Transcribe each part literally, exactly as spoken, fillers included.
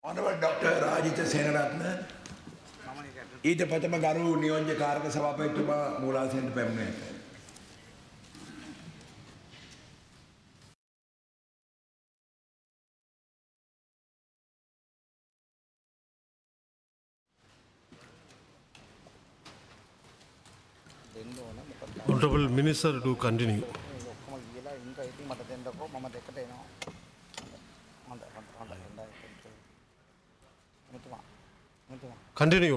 Honorable Doctor Rajitha Senaratne ඊට ප්‍රථම ගරු නියෝජ්‍ය කාර්ක සභාපතිතුමා මූලාසනයට පැමිණ ඇත. Honorable Minister to continue. Continue.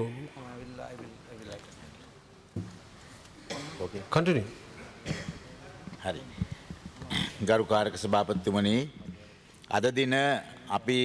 Okay. Continue. හරි. ගරු කාර්ක සභාපතිතුමනි අද දින අපි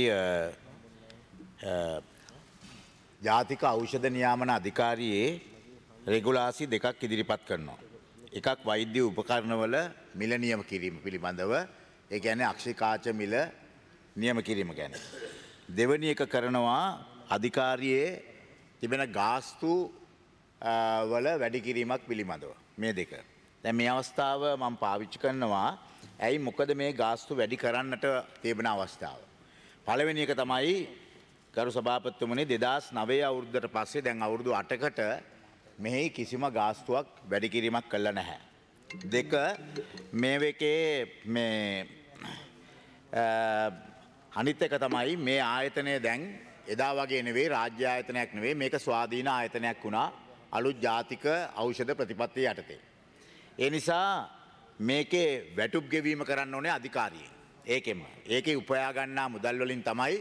ජාතික ඖෂධ නියාමන අධිකාරියේ රෙගුලාසි දෙකක් ඉදිරිපත් කරනවා. එකක් වෛද්‍ය උපකරණවල මිල නියම කිරීම පිළිබඳව ඒ කියන්නේ අක්ෂිකාච මිල නියම කිරීම ගැන. දෙවැනි එක කරනවා අධිකාරියේ තිබෙන ගාස්තු වල වැඩි කිරීමක් පිළිබඳව මේ දෙක. දැන් මේ අවස්ථාව මම පාවිච්චි කරනවා ඇයි මොකද මේ ගාස්තු වැඩි කරන්නට තිබෙන අවස්ථාව. පළවෙනි එක තමයි ගරු සභාපතිතුමනි දෙදාස් නවය අවුරුද්දට පස්සේ දැන් අවුරුදු අටකට මෙහි කිසිම ගාස්තුවක් වැඩි කිරීමක් කළා නැහැ. දෙක මේ වෙකේ මේ අනිත් එක තමයි මේ ආයතනය දැන් එදා වගේ නෙවෙයි රාජ්‍ය ආයතනයක් නෙවෙයි මේක ස්වාධීන ආයතනයක් වුණා අලුත් ජාතික ඖෂධ ප්‍රතිපත්තිය යටතේ. ඒ නිසා මේකේ වැටුප් ගෙවීම කරන්න ඕනේ අධිකාරියෙන්. ඒකෙම ඒකේ උපයා ගන්නා මුදල් වලින් තමයි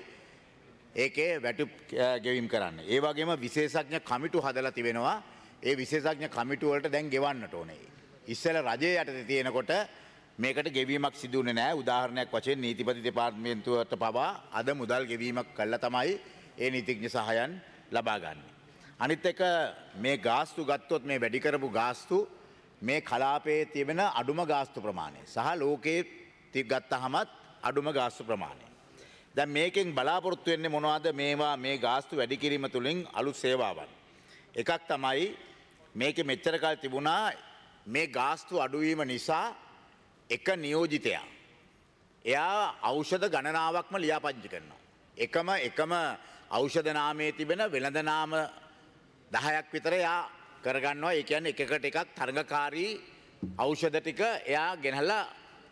ඒකේ වැටුප් ගෙවීම කරන්නේ. ඒ වගේම විශේෂඥ කමිටු හදලා තිබෙනවා. ඒ විශේෂඥ කමිටු වලට දැන් ගෙවන්නට ඕනේ. ඉස්සෙල්ලා රජයේ යටතේ තියෙනකොට මේකට ගෙවීමක් සිදු වෙන්නේ නැහැ. උදාහරණයක් වශයෙන් නීතිපති දෙපාර්තමේන්තුවට පවා අද මුදල් ගෙවීමක් කළා තමයි ඒ නීතිඥ සහායන් ලබා ගන්න. අනිත් එක මේ ගාස්තු ගත්තොත් මේ වැඩි කරපු ගාස්තු මේ කලාපයේ තිබෙන අඩුම ගාස්තු ප්‍රමාණය සහ ලෝකයේ ගත්තහමත් අඩුම ගාස්තු ප්‍රමාණය. දැන් මේකෙන් බලාපොරොත්තු වෙන්නේ මොනවද මේවා මේ ගාස්තු වැඩි කිරීම තුලින් අලුත් සේවාවන්. එකක් තමයි මේකේ මෙච්චර කාල තිබුණා මේ ගාස්තු අඩුවීම නිසා එක නියෝජිතයා එයා ඖෂධ ගණනාවක්ම ලියාපදිංචි කරනවා. එකම එකම ඖෂධ නාමයේ තිබෙන වෙළඳ නාම දහයක් විතර එයා කරගන්නවා. ඒ කියන්නේ එකකට එකක් තරඟකාරී ඖෂධ ටික එයා ගෙනහලා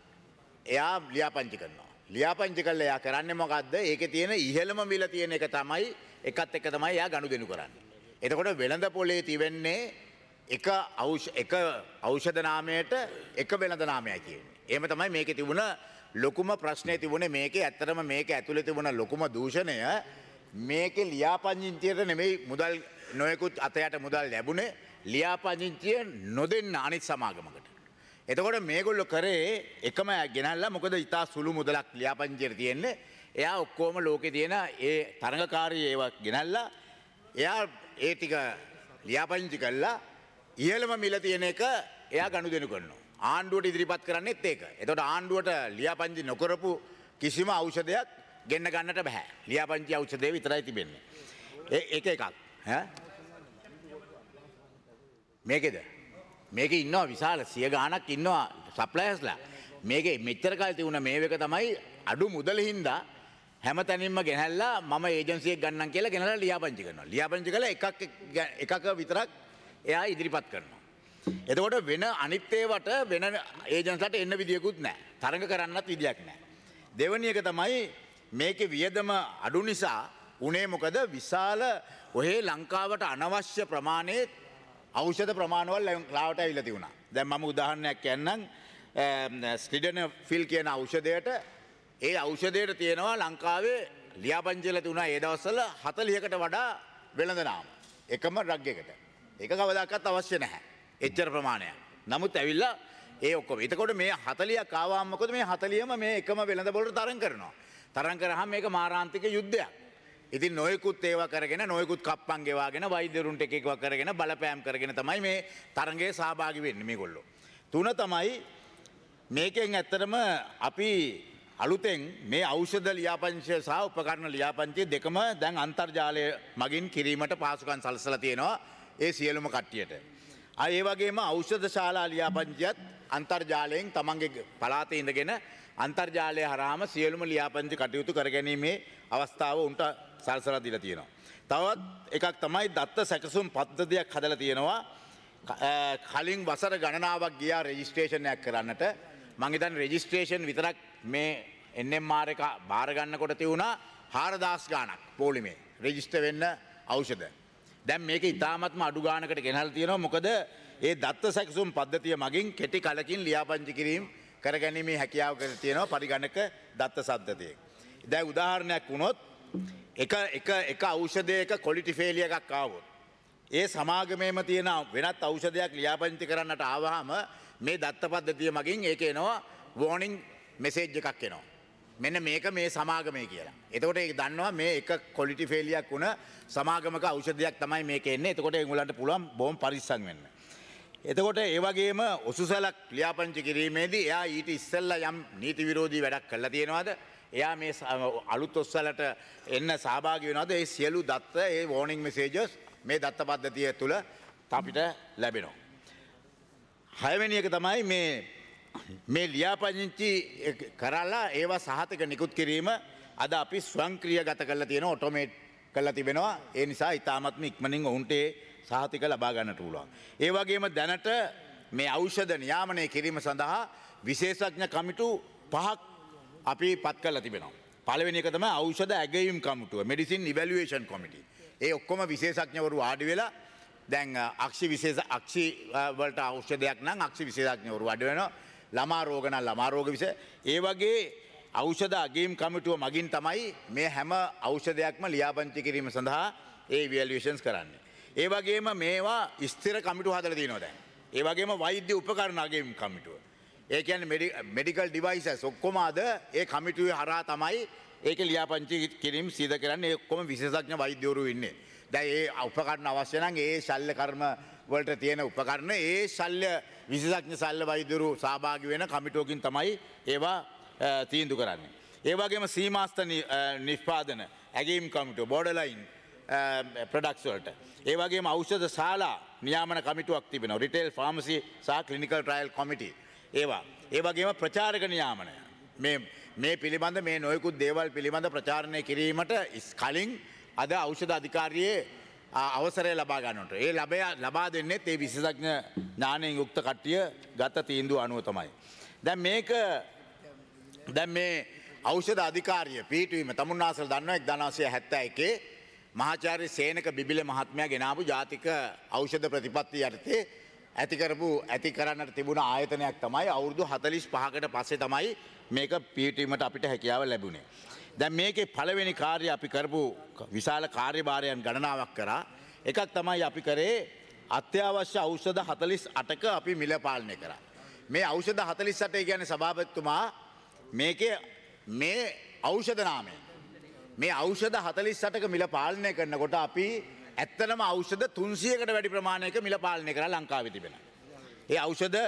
එයා ලියාපදිංචි කරනවා. ලියාපදිංචි කරලා එයා කරන්නේ මොකද්ද? ඒකේ තියෙන ඉහළම මිල තියෙන එක තමයි එකත් එක තමයි එයා ගනුදෙනු කරන්නේ. එතකොට වෙළඳ පොලේ තිබෙන්නේ එක එක ඖෂධ නාමයට එක වෙළඳ නාමයයි කියන්නේ. එහෙම තමයි මේකේ තිබුණ ලොකුම ප්‍රශ්නේ තිබුණේ මේකේ ඇත්තටම මේක ඇතුලේ තිබුණ ලොකුම දූෂණය මේකේ ලියාපදිංචියට නෙමෙයි මුදල් නොයෙකුත් අතයට මුදල් ලැබුණේ ලියාපදිංචිය නොදෙන්න අනිත් සමාගමකට. එතකොට මේගොල්ලෝ කරේ එකම ගෙනල්ලා මොකද ඉතා සුළු මුදලක් ලියාපදිංචියට තියෙන්නේ. එයා ඔක්කොම ලෝකේ තියෙන ඒ තරඟකාරී ඒවා ගෙනල්ලා එයා ඒ ටික ලියාපදිංචි කළා ඉහළම මිල තියෙන එක එයා ගනුදෙනු කරනවා. ආණ්ඩුවට ඉදිරිපත් කරන්නේත් ඒක. එතකොට ආණ්ඩුවට ලියාපදිංචි නොකරපු කිසිම ඖෂධයක් ගෙන්න ගන්නට බෑ. ලියාපදිංචි ඖෂධය විතරයි තිබෙන්නේ. ඒ එක එකක්. ඈ මේකේද? මේකේ ඉන්නවා විශාල සිය ගාණක් ඉන්නවා සප්ලයර්ස්ලා. මේකේ මෙච්චර කාලේ තිබුණ මේවක තමයි අඩු මුදල හින්දා හැම තැනින්ම ගෙනහැල්ලා මම ඒජන්සියක් ගන්නම් කියලා ගෙනහැල්ලා ලියාපදිංචි කරනවා. ලියාපදිංචි කළා එකක් එකක විතරක් එයා ඉදිරිපත් කරනවා. එතකොට වෙන අනිත් ඒවට වෙන ඒජන්ස්ලාට එන්න විදියකුත් නැහැ. තරඟ කරන්නත් විදියක් නැහැ. දෙවෙනි එක තමයි මේකේ වියදම අඩු නිසා උනේ මොකද විශාල ඔහේ ලංකාවට අනවශ්‍ය ප්‍රමාණයේ ඖෂධ ප්‍රමාණවල ලාවට ඇවිල්ලා තිබුණා. දැන් මම උදාහරණයක් කියන්නම් ස්ලිඩනෆිල් කියන ඖෂධයට ඒ ඖෂධයට තියෙනවා ලංකාවේ ලියාපදිංචිලා තිබුණා ඒ දවස්වල හතළිහකට වඩා වෙළඳ නාම. එකම ඩ්‍රග් එකට. ඒක කවදාකවත් අවශ්‍ය නැහැ. එච්චර ප්‍රමාණයක්. නමුත් ඇවිල්ලා ඒ ඔක්කොම. එතකොට මේ හතළිහක් ආවම මොකද මේ හතළිහම මේ එකම වෙළඳ පොළට තරඟ කරනවා. තරඟ කරාම මේක මාරාන්තික යුද්ධයක්. ඉතින් නොයෙකුත් ඒවා කරගෙන නොයෙකුත් කප්පන් ගෙවාගෙන වෛද්‍යරුන්ට එක එකව කරගෙන බලපෑම් කරගෙන තමයි මේ තරඟයේ සහභාගී වෙන්නේ මේගොල්ලෝ. තුන තමයි මේකෙන් ඇත්තටම අපි අලුතෙන් මේ ඖෂධ ලියාපදිංචිය සහ උපකරණ ලියාපදිංචිය දෙකම දැන් අන්තර්ජාලය මගින් කිරීමට පහසුකම් සලසලා තියෙනවා ඒ සියලුම කට්ටියට. ආ ඒ වගේම ඖෂධ ශාලා ලියාපදිංචියත් අන්තර්ජාලයෙන් තමන්ගේ පළාතේ ඉඳගෙන අන්තර්ජාලය හරහාම සියලුම ලියාපදිංචි කටයුතු කර ගැනීමේ අවස්ථාව උන්ට සලසලා දීලා තියෙනවා. තවත් එකක් තමයි දත්ත සැකසුම් පද්ධතියක් හදලා තියෙනවා. කලින් වසර ගණනාවක් ගියා රෙජිස්ට්‍රේෂන් එකක් කරන්නට. මං හිතන්නේ රෙජිස්ට්‍රේෂන් විතරක් මේ එන් එම් ආර් එක බාර ගන්නකොට තියුණා හාරදාස් ගාණක් පොලිමේ රෙජිස්ටර් වෙන්න ඖෂධ. දැන් මේක ඉතාමත්ම අඩු ගාණකට ගෙනල්ලා තියෙනවා. මොකද ඒ දත්ත සැකසුම් පද්ධතිය මගින් කෙටි කලකින් ලියාපදිංචි කිරීම කරගැනීමේ හැකියාව කර තියෙනවා පරිගණක දත්ත සද්ධතියේ. දැන් උදාහරණයක් වුණොත් එක එක එක ඖෂධයක ක්වොලිටි ෆේලියර් එකක් ආවොත් ඒ සමාගමේම තියෙන වෙනත් ඖෂධයක් ලියාපදිංචි කරන්නට ආවහම මේ දත්ත පද්ධතිය මගින් ඒක එනවා වෝනින් මෙසේජ් එකක් එනවා. මෙන්න මේක මේ සමාගමේ කියලා. එතකොට ඒක දන්නවා මේ එක ක්වොලිටි ෆේලියර් වුණ සමාගමක ඖෂධයක් තමයි මේක එන්නේ. එතකොට ඒගොල්ලන්ට පුළුවන් බොහොම පරිස්සම් වෙන්න. එතකොට ඒ වගේම ඔසුසලක් ලියාපදිංචි කිරීමේදී එයා ඊට ඉස්සෙල්ලා යම් නීති විරෝධී වැඩක් කළා තියෙනවද? එයා මේ අලුත් ඔස්සලට එන්න සහභාගී වෙනවද? ඒ සියලු දත්ත ඒ වෝනින් මෙසේජස් මේ දත්ත පද්ධතිය තුළ අපිට ලැබෙනවා. හයවෙනි එක තමයි මේ මේ ලියාපදිංචි කරලා ඒවා සහතික නිකුත් කිරීම අද අපි ස්වයංක්‍රීයගත කරලා තියෙනවා ඔටෝමේට් කරලා තිබෙනවා. ඒ නිසා ඉතාමත්ම ඉක්මනින් ඔවුන්ට සහතික ලබා ගන්නට පුළුවන්. ඒ වගේම දැනට මේ ඖෂධ නියාමනය කිරීම සඳහා විශේෂඥ කමිටු පහක් අපි පත් කරලා තිබෙනවා. පළවෙනි එක තමයි ඖෂධ ඇගයීම් කමිටුව, මෙඩිසින් ඉවැලුවේෂන් කොමිටි. ඒ ඔක්කොම විශේෂඥවරු වාඩි වෙලා දැන් අක්ෂි විශේෂ අක්ෂි වලට ඖෂධයක් නම් අක්ෂි විශේෂඥවරු වාඩි වෙනවා. ළමා රෝග නම් ළමා රෝග විශේෂ. ඒ වගේ ඖෂධ ඇගයීම් කමිටුව මගින් තමයි මේ හැම ඖෂධයක්ම ලියාපදිංචි කිරීම සඳහා ඒ ඉවැලුවේෂන්ස් කරන්නේ. ඒ වගේම මේවා ස්ථිර කමිටු හදලා තියෙනවා දැන්. ඒ වගේම වෛද්‍ය උපකරණ අගයීම් කමිටුව. ඒ කියන්නේ මෙඩිකල් ඩිවයිසස් ඔක්කොම අද ඒ කමිටුවේ හරහා තමයි ඒක ලියාපදිංචි කිරීම සිදු කරන්නේ. ඒ ඔක්කොම විශේෂඥ වෛද්‍යවරු ඉන්නේ. දැන් ඒ උපකරණ අවශ්‍ය නම් ඒ ශල්‍ය කර්ම වලට තියෙන උපකරණ ඒ ශල්‍ය විශේෂඥ ශල්‍ය වෛද්‍යවරු සහභාගී වෙන කමිටුවකින් තමයි ඒවා තීන්දුව කරන්නේ. ඒ වගේම සීමාස්ත නිෂ්පාදන ඇගයීම් කමිටුව බෝඩර්ලයින් ප්‍රොඩක්ට්ස් වලට. ඒ වගේම ඖෂධ ශාලා නියාමන කමිටුවක් තිබෙනවා. රිටේල් ෆාමසි සහ ක්ලිනිකල් ට්‍රයල් කොමිටි. ඒවා. ඒ වගේම ප්‍රචාරක නියාමනය. මේ මේ පිළිබඳ මේ නොයෙකුත් දේවල් පිළිබඳ ප්‍රචාරණය කිරීමට කලින් අද ඖෂධ අධිකාරියේ අවසරය ලබා ගන්නට. ඒ ලබය ලබා දෙන්නේ ඒ විශේෂඥ ඥානයෙන් යුක්ත කට්ටිය ගත තීන්දුව අනුව තමයි. දැන් මේක දැන් මේ ඖෂධ අධිකාරිය පිටවීම තමුන්නාසල දන්නවා එක්දාස් නවසිය හැත්තෑ එකේ මහාචාර්ය සේනක බිබිල මහත්මයා ගෙනාවු ජාතික ඖෂධ ප්‍රතිපත්තිය යටතේ ඇති කරපු ඇති කරන්නට තිබුණ ආයතනයක් තමයි අවුරුදු හතළිස් පහකට පස්සේ තමයි මේක පිටවීමට අපිට හැකියාව ලැබුණේ. දැන් මේකේ පළවෙනි කාර්යය අපි කරපු විශාල කාර්යභාරයන් ගණනාවක් කරා. එකක් තමයි අපි කරේ අත්‍යවශ්‍ය ඖෂධ හතළිස් අටක අපි මිල පාලනය කරා. මේ ඖෂධ හතළිස් අට කියන්නේ සභාපතිතුමා මේකේ මේ ඖෂධ නාමය මේ ඖෂධ හතළිස් අටක මිල පාලනය කරනකොට අපි ඇත්තටම ඖෂධ තුන්සියයකට වැඩි ප්‍රමාණයක මිල පාලනය කරලා ලංකාවේ තිබෙනවා. ඒ ඖෂධ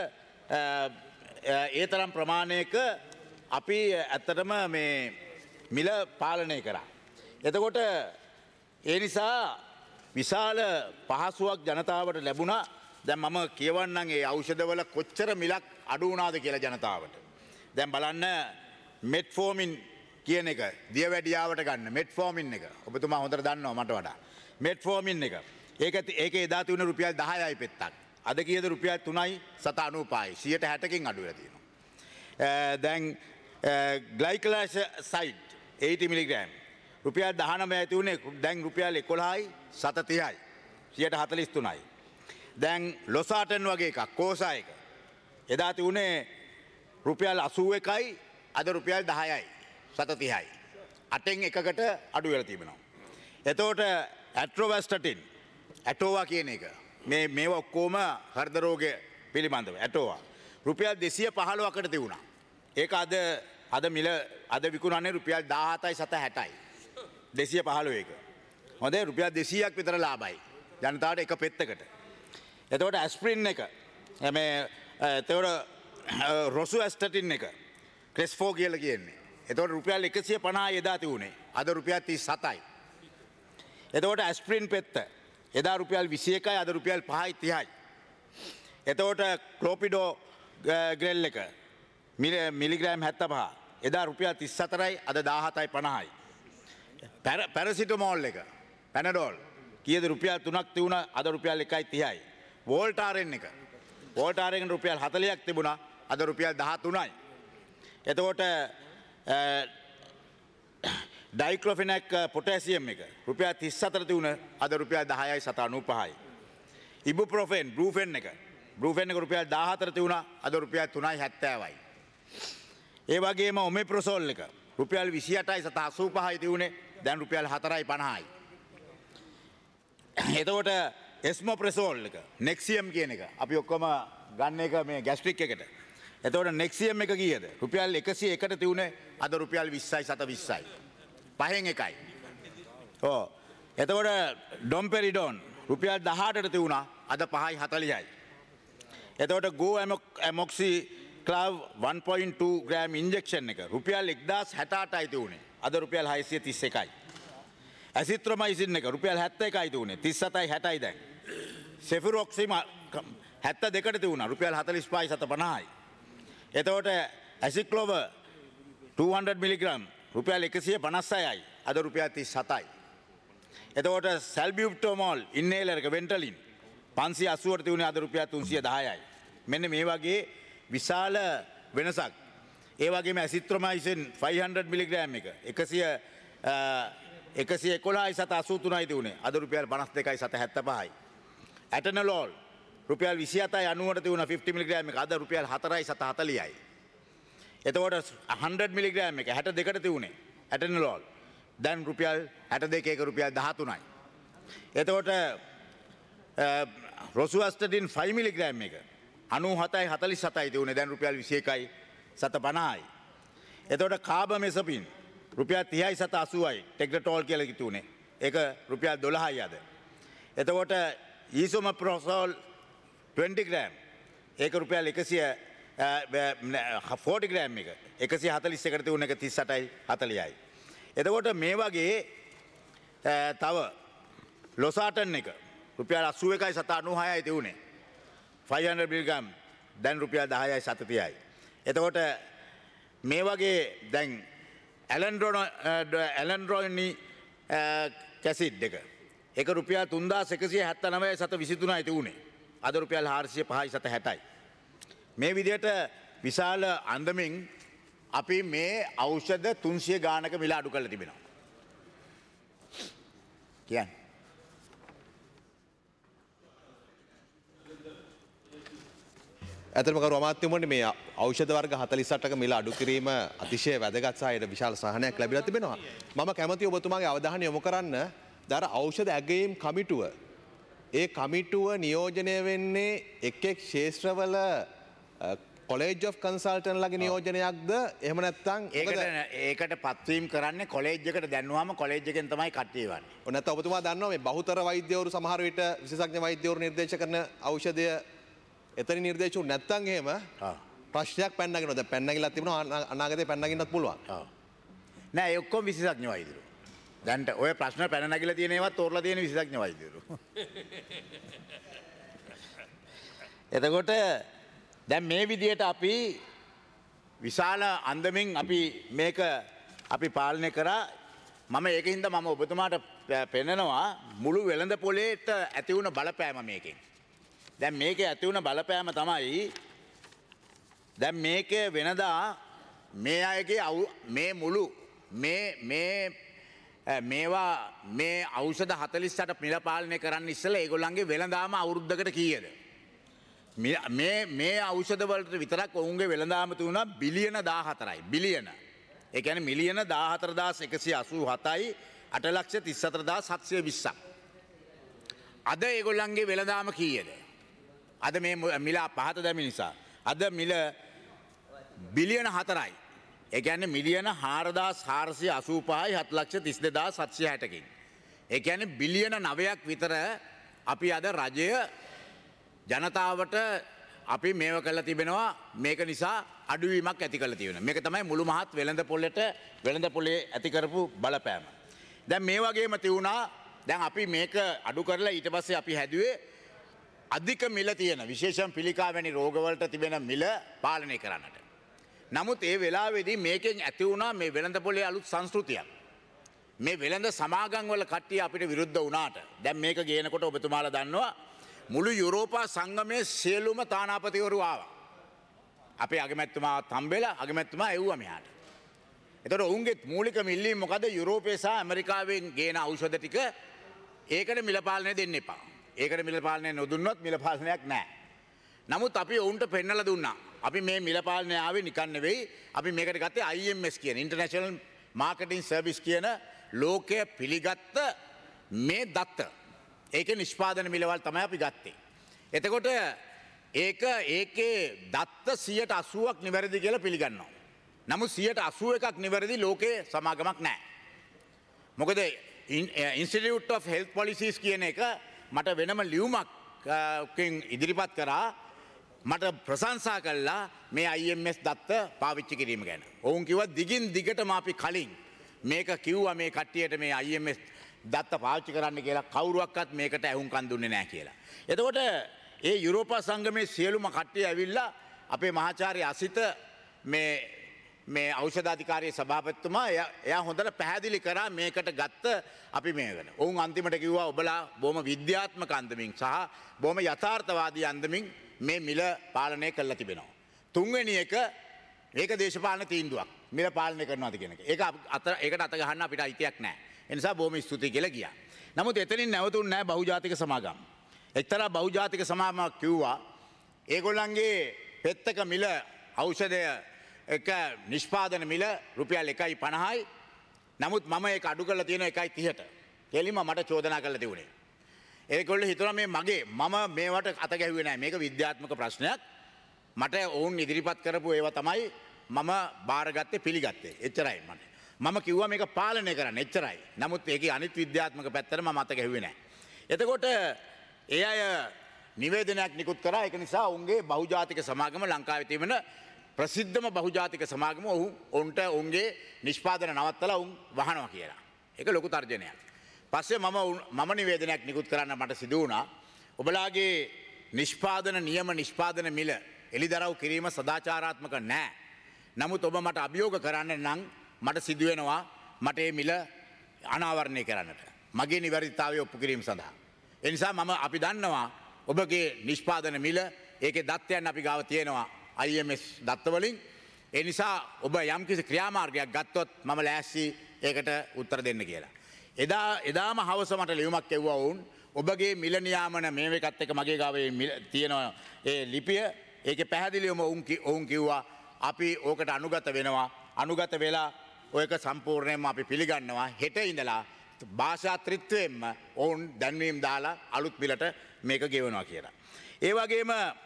ඒ තරම් ප්‍රමාණයක අපි ඇත්තටම මේ මිල පාලනය කරා. එතකොට ඒ නිසා විශාල පහසුවක් ජනතාවට ලැබුණා. දැන් මම කියවන්නම් ඒ ඖෂධවල කොච්චර මිලක් අඩු වුණාද කියලා ජනතාවට. දැන් බලන්න මෙට්ෆෝමින් කියන එක දියවැඩියාවට ගන්න මෙට්ෆෝමින් එක. ඔබතුමා හොඳට දන්නවා මට වඩා. මෙට්ෆෝමින් එක. ඒක ඒක එදා තිබුණ රුපියල් දහයයි පෙත්තක්. අද කීයද රුපියල් තුනයි සත අනූපහයි. සියයට හැටකින් අඩු වෙලා තියෙනවා. දැන් ග්ලයිකෝසයිඩ් එයිටි මිලිග්‍රෑම් රුපියල් දහනවයයි තිබුණේ දැන් රුපියල් එකොළහයි සත තිහයි. සියයට හතළිස් තුනයි. දැන් ලොසාටන් වගේ එකක් කෝසා එක. එදා තිබුණේ රුපියල් අසූ එකයි අද රුපියල් දහයයි සත තිහයි. අටෙන් එකකට අඩු වෙලා තිබෙනවා. එතකොට ඇට්‍රෝවස්ටටින් ඇටෝවා කියන එක මේ මේවා ඔක්කොම හෘද රෝගය පිළිබඳව ඇටෝවා රුපියල් දෙසිය පහළොවකට තිබුණා. ඒක අද අද මිල අද විකුණන්නේ රුපියල් දාහතයි සත හැටයි. දෙසිය පහළොව එක. හොඳේ රුපියල් දෙසීයක් විතර ලාභයි ජනතාවට එක පෙත්තකට. එතකොට ඇස්ප්‍රින් එක මේ එතකොට රොසු ඇස්ටටින් එක ක්‍රෙස්ෆෝ කියලා කියන්නේ. එතකොට රුපියල් එකසිය පනහයි එදා තිබුණේ. අද රුපියල් තිස් හතයි. එතකොට ඇස්ප්‍රින් පෙත්ත එදා රුපියල් විසි එකයි අද රුපියල් පහයි තිහයි. එතකොට ක්ලෝපිඩෝ ග්‍රෙල් එක මිලිග්‍රෑම් හැත්තෑ පහ එදා රුපියල් තිස් හතරයි අද දාහතයි පනහයි. පැරසිටමෝල් එක පැනඩෝල් කියද රුපියල් තුනක් තිවුණ අද රුපියල් එකයි තිහයි. වෝල්ටාරෙන් එක වෝල්ටාරෙන් රුපියල් හතලියක් තිබුණා අද රුපියල් දහ තුනයි. එතකොට ඩයික්ලොෆිනක් පොටෑසියම් එක රුපියල් තිස් හතර තිවුණ අද රුපියල් දහයයි සත අනූපහයි. ඉබුප්‍රොෆෙන් බෲෆෙන් එක බෲෆෙන් එක රුපියල් දාහතර තිවුණ අද රුපියල් තුනයි හැත්තෑවයි. ඒ වගේම ඔමෙප්‍රොසෝල් එක රුපියල් විසි අටයි සත අසූපහයි තිවුණේ දැන් රුපියල් හතරයි පණහයි. එතකොට එස්මොප්‍රෙසෝල් එක නෙක්සියම් කියන එක අපි ඔක්කොම ගන්න එක මේ ගැස්ට්‍රික් එකට. එතකොට නෙක්සියම් එක කීයද රුපියල් එකසිය එකට තිවුණේ අද රුපියල් විස්සයි සත විස්සයි. පහෙන් එකයි. ඕ එතකොට ඩොම්පෙරිඩෝන් රුපියල් දහටට තිවුණා අද පහයි හතලියයි. එතකොට co amoxiclav one point two gram injection එක රුපියල් එක්දාස් හැටඅටයි තිවුණේ අද රුපියල් හයසිය තිස් එකයි. ඇසිත්‍රොමයිසින් එක රුපියල් හැත්ත එකයි තිවුණේ තිස් සතයි හැටයි දැන්. සෙෆිරොක්සිම හැත්ත දෙකට තිවුණා රුපියල් හතලිස් පහයි සත පනහයි. එතකොට ඇසික්ලෝව two hundred මිලිග්‍රෑම් රුපියල් එකසිය පනස්සයයි අද රුපියල් තිස් හතයි. එතකොට සැල්බියුප්ටෝමෝල් ඉන්නේලර් එක වෙන්ටලින් පන්සිය අසුවට තිවුණේ අද රුපියල් තුන්සිය දහයයි. මෙන්න මේ වගේ විශාල වෙනසක්. ඒ වගේම ඇසිත්‍රොමයිසින් five hundred මිලිග්‍රෑම් එක එකසිය එකසිය එකොළහයි සත අසූ තුනයි තිවුණේ අද රුපියල් පනස් දෙකයි සත හැත්තපහයි. ඇටනලෝල් රුපියල් විසි හතයි අනූවට තිවුණ ෆිෆ්ටි මිලිග්‍රෑම් එක අද රුපියල් හතරයි සත හතලියයි. එතකොට hundred මිලිග්‍රෑම් එක හැට දෙකට තිවුණේ ඇටනලෝල් දැන් රුපියල් හැට දෙකක රුපියල් දහ තුනයි. එතකොට රොසුවස්ටඩින් five මිලිග්‍රෑම් එක අනූ හතයි හතලිස් හතයි තිවුණේ දැන් රුපියල් විසි එකයි සත පනහයි. එතකොට කාබමෙසපින් රුපියල් තිහයි සත අසූවයි ටෙක්නටෝල් කියලා කිතුනේ. ඒක රුපියල් දොළහයි අද. එතකොට ඊසොමප්‍රොසෝල් twenty ග්‍රෑම් ඒක රුපියල් එකසිය forty ග්‍රෑම් එක එකසිය හතලිස් එකට තියුණ එක තිස් අටයි හතලියයි. එතකොට මේ වගේ තව ලොසාටන් එක රුපියල් අසූ එකයි සත අනූහයයි තියුණේ five hundred මිලිග්‍රෑම් දැන් රුපියල් දහයයි සත තිහයි. එතකොට මේ වගේ දැන් ඇලන්ඩ්‍රෝනි කැසිඩ් එක එක රුපියල් තුන්දාස් එකසිය හැත්තනවය සත විසිතුනයි තිවුණේ අද රුපියල් හාරසිය පහයි සත හැටයි. මේ විදියට විශාල අන්දමින් අපි මේ ඖෂධ තුන්සිය ගානක මිල අඩු කරලා තිබෙනවා. කියන්න. ඇතරම කරු අමාත්‍යවරුනි මේ ඖෂධ වර්ග හතළිස් අටක මිල අඩු කිරීම අතිශය වැදගත් සහ ඒට විශාල සහනයක් ලැබිලා තිබෙනවා. මම කැමතියි ඔබතුමාගේ අවධානය යොමු කරන්න දර ඖෂධ ඇගයීම් කමිටුව. ඒ කමිටුව නියෝජනය වෙන්නේ එක් එක් ක්ෂේත්‍රවල කොලේජ් ඔෆ් කන්සල්ටන්ට්ලාගේ නියෝජනයක්ද එහෙම නැත්නම් ඒකට ඒකට පත්වීම කරන්නේ කොලේජ් එකට දැන්නුවාම කොලේජ් එකෙන් තමයි කට්ටිය වන්නේ. ඔන්න නැත්නම් ඔබතුමා දන්නවා මේ බහුතර වෛද්‍යවරු සමහර විට විශේෂඥ වෛද්‍යවරු නිර්දේශ කරන ඖෂධය එතන නිර්දේශු නැත්තම් එහෙම ප්‍රශ්නයක් පැන නගිනවා. දැන් පැන නගිලා තිබුණා අනාගතේ පැන නගින්නත් පුළුවන්. ඔව්. නෑ ඒ ඔක්කොම විශේෂඥ වෛද්‍යවරු. දැන්ට ඔය ප්‍රශ්න පැන නගිලා තියෙන ඒවත් තෝරලා තියෙන විශේෂඥ වෛද්‍යවරු. එතකොට දැන් මේ විදියට අපි විශාල අන්දමින් අපි මේක අපි පාලනය කරා. මම ඒකින්ද මම ඔබතුමාට පෙන්නනවා මුළු වෙළඳ පොලේට ඇති වුණ බලපෑම මේකෙන්. දැන් මේකේ ඇති වුණ බලපෑම තමයි දැන් මේකේ වෙනදා මේ අයගේ මේ මුළු මේ මේ මේවා මේ ඖෂධ හතළිස් අට මිල පාලනය කරන්න ඉස්සෙල්ලා ඒගොල්ලන්ගේ වෙළඳාම අවුරුද්දකට කීයද? මේ මේ ඖෂධ වලට විතරක් ඔවුන්ගේ වෙළඳාම තුන බිලියන දාහතරයි. බිලියන. ඒ කියන්නේ මිලියන දාහතර හදාස් එකසිය අසූ හතයි අට ලක්ෂ තිස් හතර හදාස් හත්සිය විස්සක්. අද ඒගොල්ලන්ගේ වෙළඳාම කීයද? අද මේ මිල පහත දැමි නිසා අද මිල බිලියන හතරයි. ඒ කියන්නේ මිලියන හාරදාස් හාරසිය අසූ පහයි හත් ලක්ෂ තිස් දෙදාස් හත්සිය හැටකින්. ඒ කියන්නේ බිලියන නවයක් විතර අපි අද රජය ජනතාවට අපි මේව කළා තිබෙනවා. මේක නිසා අඩුවීමක් ඇති කරලා තියෙනවා. මේක තමයි මුළු මහත් වෙළඳ පොළට වෙළඳ පොලේ ඇති කරපු බලපෑම. දැන් මේ වගේම තියුණා දැන් අපි මේක අඩු කරලා ඊට පස්සේ අපි හැදුවේ අධික මිල තියෙන විශේෂයෙන් පිළිකා වැනි රෝගවලට තිබෙන මිල පාලනය කරන්නට. නමුත් ඒ වෙලාවේදී මේකෙන් ඇති වුණා මේ වෙළඳ පොලේ අලුත් සංස්කෘතියක්. මේ වෙළඳ සමාගම් වල කට්ටිය අපිට විරුද්ධ වුණාට දැන් මේක ගේනකොට ඔබතුමාලා දන්නවා මුළු යුරෝපා සංගමයේ සියලුම තානාපතිවරු ආවා. අපේ අගමැතිතුමාත් හම්බෙලා අගමැතිතුමා එව්වා මෙහාට. එතකොට ඔවුන්ගේ මූලික මිල්ලීම මොකද? යුරෝපයේ සහ ඇමරිකාවෙන් ගේන ඖෂධ ටික ඒකට මිල පාලනය දෙන්න එපා. ඒකට මිල පාලනය නොදුන්නොත් මිල පාලනයක් නැහැ. නමුත් අපි ඔවුන්ට පෙන්නලා දුන්නා. අපි මේ මිල පාලනය ආවේ නිකන් නෙවෙයි. අපි මේකට ගත්තේ I M S කියන ඉන්ටර්නැෂනල් මාකටිං සර්විස් කියන ලෝකයේ පිළිගත්ත මේ දත්ත. ඒකේ නිෂ්පාදන මිලවල් තමයි අපි ගත්තේ. එතකොට ඒක ඒකේ දත්ත සියයට අසූවක් නිවැරදි කියලා පිළිගන්නවා. නමුත් සියයට අසූ එකක් නිවැරදි ලෝකයේ සමාගමක් නැහැ. මොකද Institute of Health Policies කියන එක මට වෙනම ලියුමක් ඉදිරිපත් කරා මට ප්‍රශංසා කළා මේ I M S දත්ත පාවිච්චි කිරීම ගැන. ඔවුන් කිව්වා දිගින් දිගටම අපි කලින් මේක කිව්වා මේ කට්ටියට මේ I M S දත්ත පාවිච්චි කරන්න කියලා කවුරුවක්වත් මේකට ඇහුම්කන් දුන්නේ නැහැ කියලා. එතකොට ඒ යුරෝපා සංගමේ සියලුම කට්ටිය ඇවිල්ලා අපේ මහාචාර්ය අසිත මේ මේ ඖෂධ අධිකාරියේ සභාපතිතුමා එයා හොඳට පැහැදිලි කරා මේකට ගත්ත අපි මේකට. ඔවුන් අන්තිමට කිව්වා ඔබලා බොහොම විද්‍යාත්මක අන්දමින් සහ බොහොම යථාර්ථවාදී අන්දමින් මේ මිල පාලනය කරලා තිබෙනවා. තුන්වෙනි එක ඒක දේශපාලන තීන්දුවක්. මිල පාලනය කරනවාද කියන එක. ඒක අත ඒකට අත ගහන්න අපිට අයිතියක් නැහැ. ඒ නිසා බොහොම ස්තුතියි කියලා ගියා. නමුත් එතනින් නැවතුන්නේ නැහැ බහුජාතික සමාගම්. එක්තරා බහුජාතික සමාගමක් කිව්වා ඒගොල්ලන්ගේ පෙත්තක මිල ඖෂධය එක නිෂ්පාදන මිල රුපියල් එකයි පනහයි. නමුත් මම ඒක අඩු කරලා තියෙනවා එකයි තිහට. කෙලින්ම මට චෝදනා කරලා තිබුණේ. ඒගොල්ලෝ හිතුවා මේ මගේ මම මේවට අත ගැහුවේ නැහැ. මේක විද්‍යාත්මක ප්‍රශ්නයක්. මට ඔවුන් ඉදිරිපත් කරපු ඒවා තමයි මම බාරගත්තේ පිළිගත්තේ. එච්චරයි මට. මම කිව්වා මේක පාලනය කරන්න. එච්චරයි. නමුත් ඒකේ අනිත් විද්‍යාත්මක පැත්තට මම අත ගැහුවේ නැහැ. එතකොට ඒ අය නිවේදනයක් නිකුත් කරා. ඒක නිසා ඔවුන්ගේ බහුජාතික සමාගම ලංකාවේ තිබෙන ප්‍රසිද්ධම බහුජාතික සමාගම ඔවුන් ඔවුන්ට ඔවුන්ගේ නිෂ්පාදන නවත්තලා ඔවුන් වහනවා කියලා. ඒක ලොකු තර්ජනයක්. පස්සේ මම මම නිවේදනයක් නිකුත් කරන්න මට සිදු වුණා. ඔබලාගේ නිෂ්පාදන නියම නිෂ්පාදන මිල එළිදරව් කිරීම සදාචාරාත්මක නැහැ. නමුත් ඔබ මට අභියෝග කරන්න නම් මට සිදු වෙනවා මට මේ මිල අනාවරණය කරන්නට. මගේ නිවැරදිතාවය ඔප්පු කිරීම සඳහා. ඒ නිසා මම අපි දන්නවා ඔබගේ නිෂ්පාදන මිල ඒකේ දත්තයන් අපි ගාව තියෙනවා I M S දත්තවලින්. ඒ නිසා ඔබ යම්කිසි ක්‍රියාමාර්ගයක් ගත්තොත් මම ලෑස්ති ඒකට උත්තර දෙන්න කියලා. එදා එදාම හවස මට ලියුමක් එව්වා වුන් ඔබගේ මිල නියාමන මේව එකත් එක්ක මගේ ගාවේ තියෙන ඒ ලිපිය ඒකේ පැහැදිලිවම ඔවුන් කිව්වා අපි ඕකට අනුගත වෙනවා. අනුගත වෙලා ඔයක සම්පූර්ණයෙන්ම අපි පිළිගන්නවා. හෙට ඉඳලා භාෂාත්‍රිත්වයෙන්ම ඔවුන් දැන්වීම් දාලා අලුත් මිලට මේක ගෙවනවා කියලා. ඒ වගේම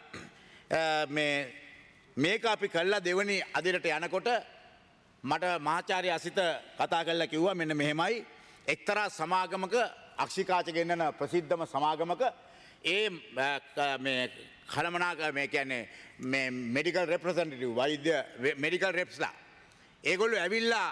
මේ මේක අපි කළා දෙවනි අදිරට යනකොට මට මහාචාර්ය අසිත කතා කරලා කිව්වා මෙන්න මෙහෙමයි එක්තරා සමාගමක අක්ෂිකාච ගෙන්නන ප්‍රසිද්ධම සමාගමක ඒ මේ කලමනාක මේ කියන්නේ මේ මෙඩිකල් රෙප්‍රසෙන්ටටිව් වෛද්‍ය මෙඩිකල් රෙප්ස්ලා ඒගොල්ලෝ ඇවිල්ලා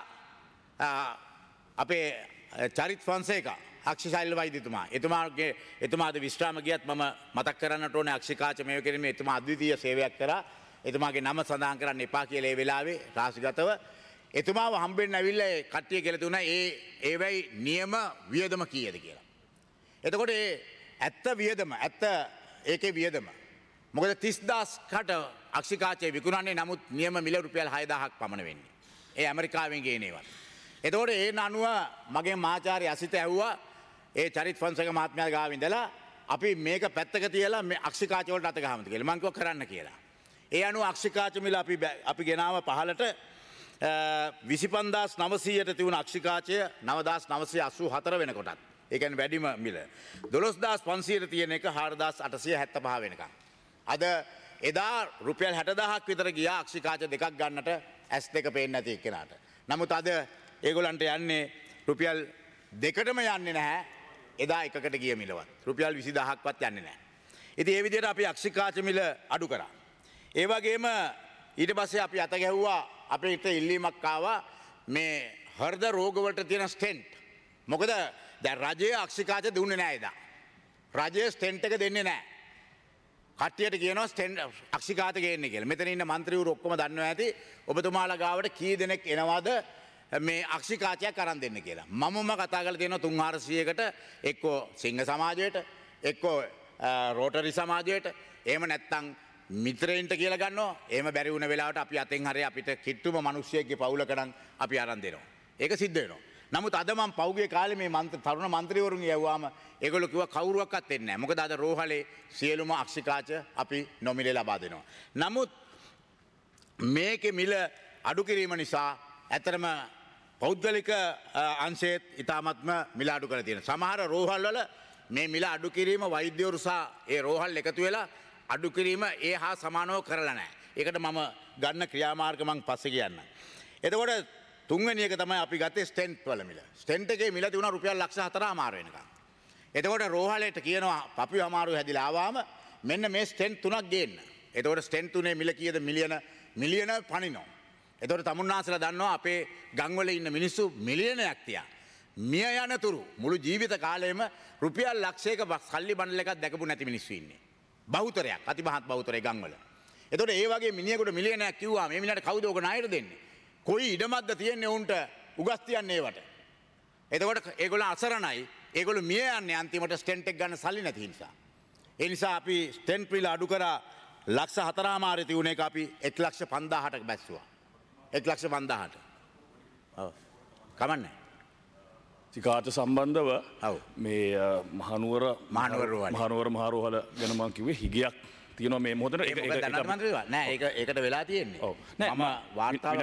අපේ චරිත් ෆොන්සේකා අක්ෂිශෛල වෛද්‍යතුමා එතුමාගේ එතුමාද විශ්‍රාම ගියත් මම මතක් කරන්නට ඕනේ අක්ෂිකාච මේව කිරීමේ එතුමා අද්විතීය සේවයක් කරා. එතුමාගේ නම සඳහන් කරන්න එපා කියලා ඒ වෙලාවේ රාශිගතව එතුමාව හම්බෙන්න ඇවිල්ලා ඒ කට්ටිය කියලා තුනා ඒ ඒවයි නියම වියදම කීයද කියලා. එතකොට ඒ ඇත්ත වියදම ඇත්ත ඒකේ වියදම මොකද තිස් දහසකට අක්ෂිකාචේ විකුණන්නේ නමුත් නියම මිල රුපියල් හය දහසක් පමණ වෙන්නේ. ඒ ඇමරිකාවෙන් ගේන ඒවා. එතකොට ඒ අනුව මගේ මහාචාර්ය අසිත ඇහුවා ඒ චරිත් ෆොන්සේක මහත්මයා ගාව ඉඳලා අපි මේක පැත්තක තියලා මේ අක්ෂිකාච වලට අත ගහමුද කියලා. මං කිව්වා කරන්න කියලා. ඒ අනුව අක්ෂිකාච මිල අපි අපි ගෙනාව පහලට විසිපන්දාස් නවසීයට තිබුණ අක්ෂිකාචය නවදාස් නවසිය අසූ හතර වෙනකොටත්. ඒ කියන්නේ වැඩිම මිල. දොළොස්දාස් පන්සීයට තියෙන එක හාරදාස් අටසිය හැත්තෑ පහ වෙනකම්. අද එදා රුපියල් හැට දහසක් විතර ගියා අක්ෂිකාච දෙකක් ගන්නට ඇස් දෙක පේන්නේ නැති එක්කෙනාට. නමුත් අද ඒගොල්ලන්ට යන්නේ රුපියල් දෙකටම යන්නේ නැහැ. එදා එකකට ගිය මිලවත්. රුපියල් විසි දහසක්වත් යන්නේ නැහැ. ඉතින් ඒ විදිහට අපි අක්ෂිකාච මිල අඩු කරා. ඒ වගේම ඊට පස්සේ අපි අත ගැහුවා අපිට ඉල්ලීමක් ආවා මේ හෘද රෝගවලට තියෙන ස්ටෙන්ට්. මොකද දැන් රජයේ අක්ෂිකාච දුන්නේ නැහැ එදා. රජයේ ස්ටෙන්ට් එක දෙන්නේ නැහැ. කට්ටියට කියනවා ස්ටෙන්ට් අක්ෂිකාච ගේන්න කියලා. මෙතන ඉන්න മന്ത്രിවරු ඔක්කොම දන්නවා ඇති ඔබතුමාලා ගාවට කී දෙනෙක් එනවද මේ අක්ෂිකාචයක් අරන් දෙන්න කියලා. මමම කතා කරලා තියෙනවා තුන් හාරසියයකට එක්කෝ සිංහ සමාජයට එක්කෝ රෝටරි සමාජයට එහෙම නැත්නම් මිත්‍රයින්ට කියලා ගන්නවා. එහෙම බැරි වුණ වෙලාවට අපි අතෙන් හරිය අපිට කිට්ටුම මිනිස්සෙක්ගේ පවුලක නම් අපි අරන් දෙනවා. ඒක සිද්ධ වෙනවා. නමුත් අද මම පෞගේ කාලේ මේ මන්ත්‍ර තරුණ മന്ത്രിවරුන් යවුවාම ඒගොල්ලෝ කිව්වා කවුරුවක්වත් එන්නේ නැහැ. මොකද අද රෝහලේ සියලුම අක්ෂිකාච අපි නොමිලේ ලබා දෙනවා. නමුත් මේකේ මිල අඩු කිරීම නිසා ඇතරම පෞද්ගලික අංශයේත් ඉතාමත්ම මිල අඩු කරලා තියෙනවා. සමහර රෝහල් වල මේ මිල අඩු කිරීම වෛද්‍යවරු සහ ඒ රෝහල් එකතු වෙලා අඩු කිරීම ඒ හා සමානව කරලා නැහැ. ඒකට මම ගන්න ක්‍රියාමාර්ග මම පස්සේ කියන්නම්. එතකොට තුන්වෙනි එක තමයි අපි ගත්තේ ස්ටෙන්ට් වල මිල. ස්ටෙන්ට් එකේ මිල තිබුණා රුපියල් ලක්ෂ හතරමාර වෙනකම්. එතකොට රෝහලේට කියනවා පපුව අමාරු හැදිලා ආවම මෙන්න මේ ස්ටෙන්ට් තුනක් ගේන්න. එතකොට ස්ටෙන්ට් තුනේ මිල කීයද මිලියන මිලියන පණිනවා. එතකොට තමුන්නාසලා දන්නවා අපේ ගම්වල ඉන්න මිනිස්සු මිලියනයක් තියා මිය යනතුරු මුළු ජීවිත කාලෙම රුපියල් ලක්ෂයක සල්ලි බණ්ඩල එකක් දැකපු නැති මිනිස්සු ඉන්නේ. බහුතරයක් අතිමහත් බහුතරය ගම්වල. එතකොට ඒ වගේ මිනිහෙකුට මිලියනයක් කිව්වා මේ මිනිහට කවුද ඔක ණයට දෙන්නේ? කොයි ඉඩමක්ද තියන්නේ උන්ට උගස් තියන්නේ ඒවට. එතකොට ඒගොල්ලෝ අසරණයි. ඒගොල්ලෝ මිය යන්නේ අන්තිමට ස්ටෙන්ට් එක ගන්න සල්ලි නැති නිසා. ඒ නිසා අපි ස්ටෙන්ට් පිළ අඩු කරා ලක්ෂ හතරමාරේ තියුණ එක අපි එක් ලක්ෂ පන්දාහටක බැස්සුවා. එක් ලක්ෂ පන්දාහට. ඔව්. කමන්නේ. සිකාච සම්බන්ධව ඔව් මේ මහනුවර මහනුවර මහනුවර මහරෝහල ගැන මම කිව්වේ හිගයක් තියෙනවා මේ මොහොතේ. ඒක ඒක මන්ත්‍රීවා නෑ ඒක ඒකට වෙලා තියෙන්නේ. ඔව් නෑ මම වාර්තාව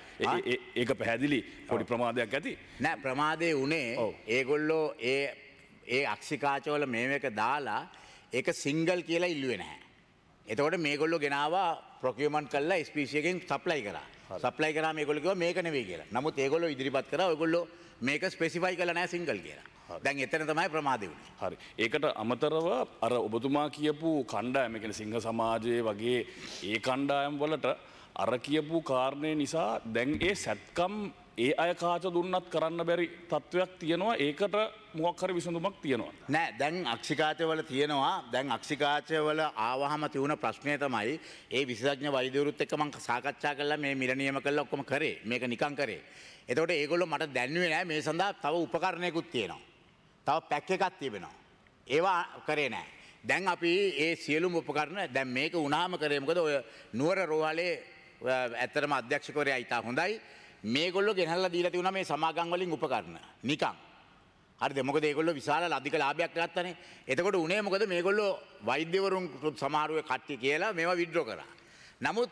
ඒක පැහැදිලි පොඩි ප්‍රමාදයක් ඇති. නෑ ප්‍රමාදේ උනේ ඒගොල්ලෝ ඒ ඒ අක්ෂිකාචවල මේක දාලා ඒක සිංගල් කියලා ඉල්ලුවේ නැහැ. එතකොට මේගොල්ලෝ ගෙනාවා ප්‍රොකියුමන්ට් කරලා එස් පී සී එකෙන් සප්ලයි කරා. සප්ලයි කරා මේගොල්ලෝ කිව්වා මේක නෙවෙයි කියලා. නමුත් ඒගොල්ලෝ ඉදිරිපත් කරා ඔයගොල්ලෝ මේක ස්පෙසිෆයි කරලා නැහැ සිංගල් කියලා. දැන් එතන තමයි ප්‍රමාදේ වුනේ. හරි. ඒකට අමතරව අර ඔබතුමා කියපු කණ්ඩායම කියන්නේ සිංහ සමාජයේ වගේ ඒ කණ්ඩායම් වලට අර කියපු කාරණේ නිසා දැන් ඒ සැත්කම් ඒ අය කාච දුන්නත් කරන්න බැරි තත්වයක් තියෙනවා. ඒකට මොකක් හරි විසඳුමක් තියෙනවා. නෑ දැන් අක්ෂිකාචවල තියෙනවා. දැන් අක්ෂිකාචවල ආවහම තියුණ ප්‍රශ්නය තමයි ඒ විශේෂඥ වෛද්‍යවරුත් එක්ක මම සාකච්ඡා කළා මේ මිල නියම කළා ඔක්කොම කරේ. මේක නිකන් කරේ. එතකොට ඒගොල්ලෝ මට දැන්නුවේ නෑ මේ සඳහා තව උපකරණයකුත් තියෙනවා. තව පැක් එකක් තිබෙනවා. ඒවා කරේ නෑ. දැන් අපි ඒ සියලුම උපකරණ දැන් මේක වුණාම කරේ මොකද ඔය නුවර රෝහලේ ඇත්තටම අධ්‍යක්ෂකවරයා ඉතා හොඳයි. මේගොල්ලෝ ගෙනල්ලා දීලා තියුණා මේ සමාගම් වලින් උපකරණ. නිකන්. හරිද? මොකද ඒගොල්ලෝ විශාල අධික ලාභයක් ගත්තානේ. එතකොට උනේ මොකද මේගොල්ලෝ වෛද්‍යවරුන් සමහරුවේ කට්ටිය කියලා මේවා විඩ්‍රෝ කරා. නමුත්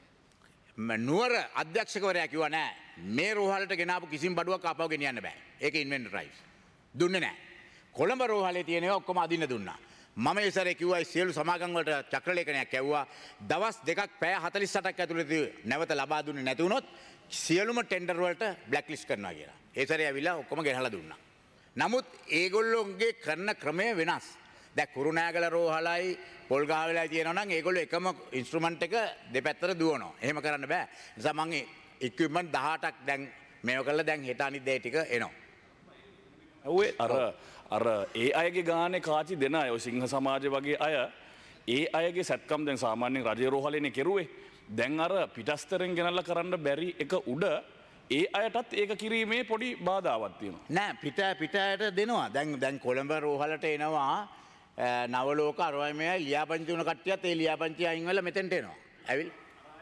නුවර අධ්‍යක්ෂකවරයා කිව්වා නෑ මේ රෝහලට ගෙනාපු කිසිම බඩුවක් ආපහු ගෙනියන්න බෑ. ඒක ඉන්වෙන්ටරයිස්. දුන්නේ නෑ. කොළඹ රෝහලේ තියෙන ඒවා ඔක්කොම අදින්න දුන්නා. මම ඒ සැරේ කිව්වා සියලු සමාගම් වලට චක්‍රලේඛනයක් ඇව්වා. දවස් දෙකක් පැය හතළිස් අටක් ඇතුළතදී නැවත ලබා දුන්නේ නැති වුණොත් සියලුම ටෙන්ඩර් වලට බ්ලැක් ලිස්ට් කරනවා කියලා. ඒ සැරේ ඇවිල්ලා ඔක්කොම ගෙනහලා දුන්නා. නමුත් ඒගොල්ලෝගේ කරන ක්‍රමය වෙනස්. දැන් කුරුණෑගල රෝහලයි පොල්ගහවෙලයි තියෙනවා නම් ඒගොල්ලෝ එකම ඉන්ස්ට්‍රුමන්ට් එක දෙපැත්තට දුවනවා. එහෙම කරන්න බෑ. ඒ නිසා මම ඉක්විප්මන්ට් දහඅටක් දැන් මේව කරලා දැන් හෙට අනිද්දා ටික එනවා. ඔය අර අර ඒ අයගේ ගානේ කාචි දෙන අය ඔය සිංහ සමාජය වගේ අය ඒ අයගේ සැත්කම් දැන් සාමාන්‍යයෙන් රජයේ රෝහලේනේ කෙරුවේ. දැන් අර පිටස්තරෙන් ගෙනල්ලා කරන්න බැරි එක උඩ ඒ අයටත් ඒක කිරීමේ පොඩි බාධාවක් තියෙනවා. නෑ පිට පිටයට දෙනවා. දැන් දැන් කොළඹ රෝහලට එනවා නවලෝක අරවැමයි ලියාපදිංචි වුණ කට්ටියත් ඒ ලියාපදිංචි අයින් වෙලා මෙතෙන්ට එනවා. ඇවිල්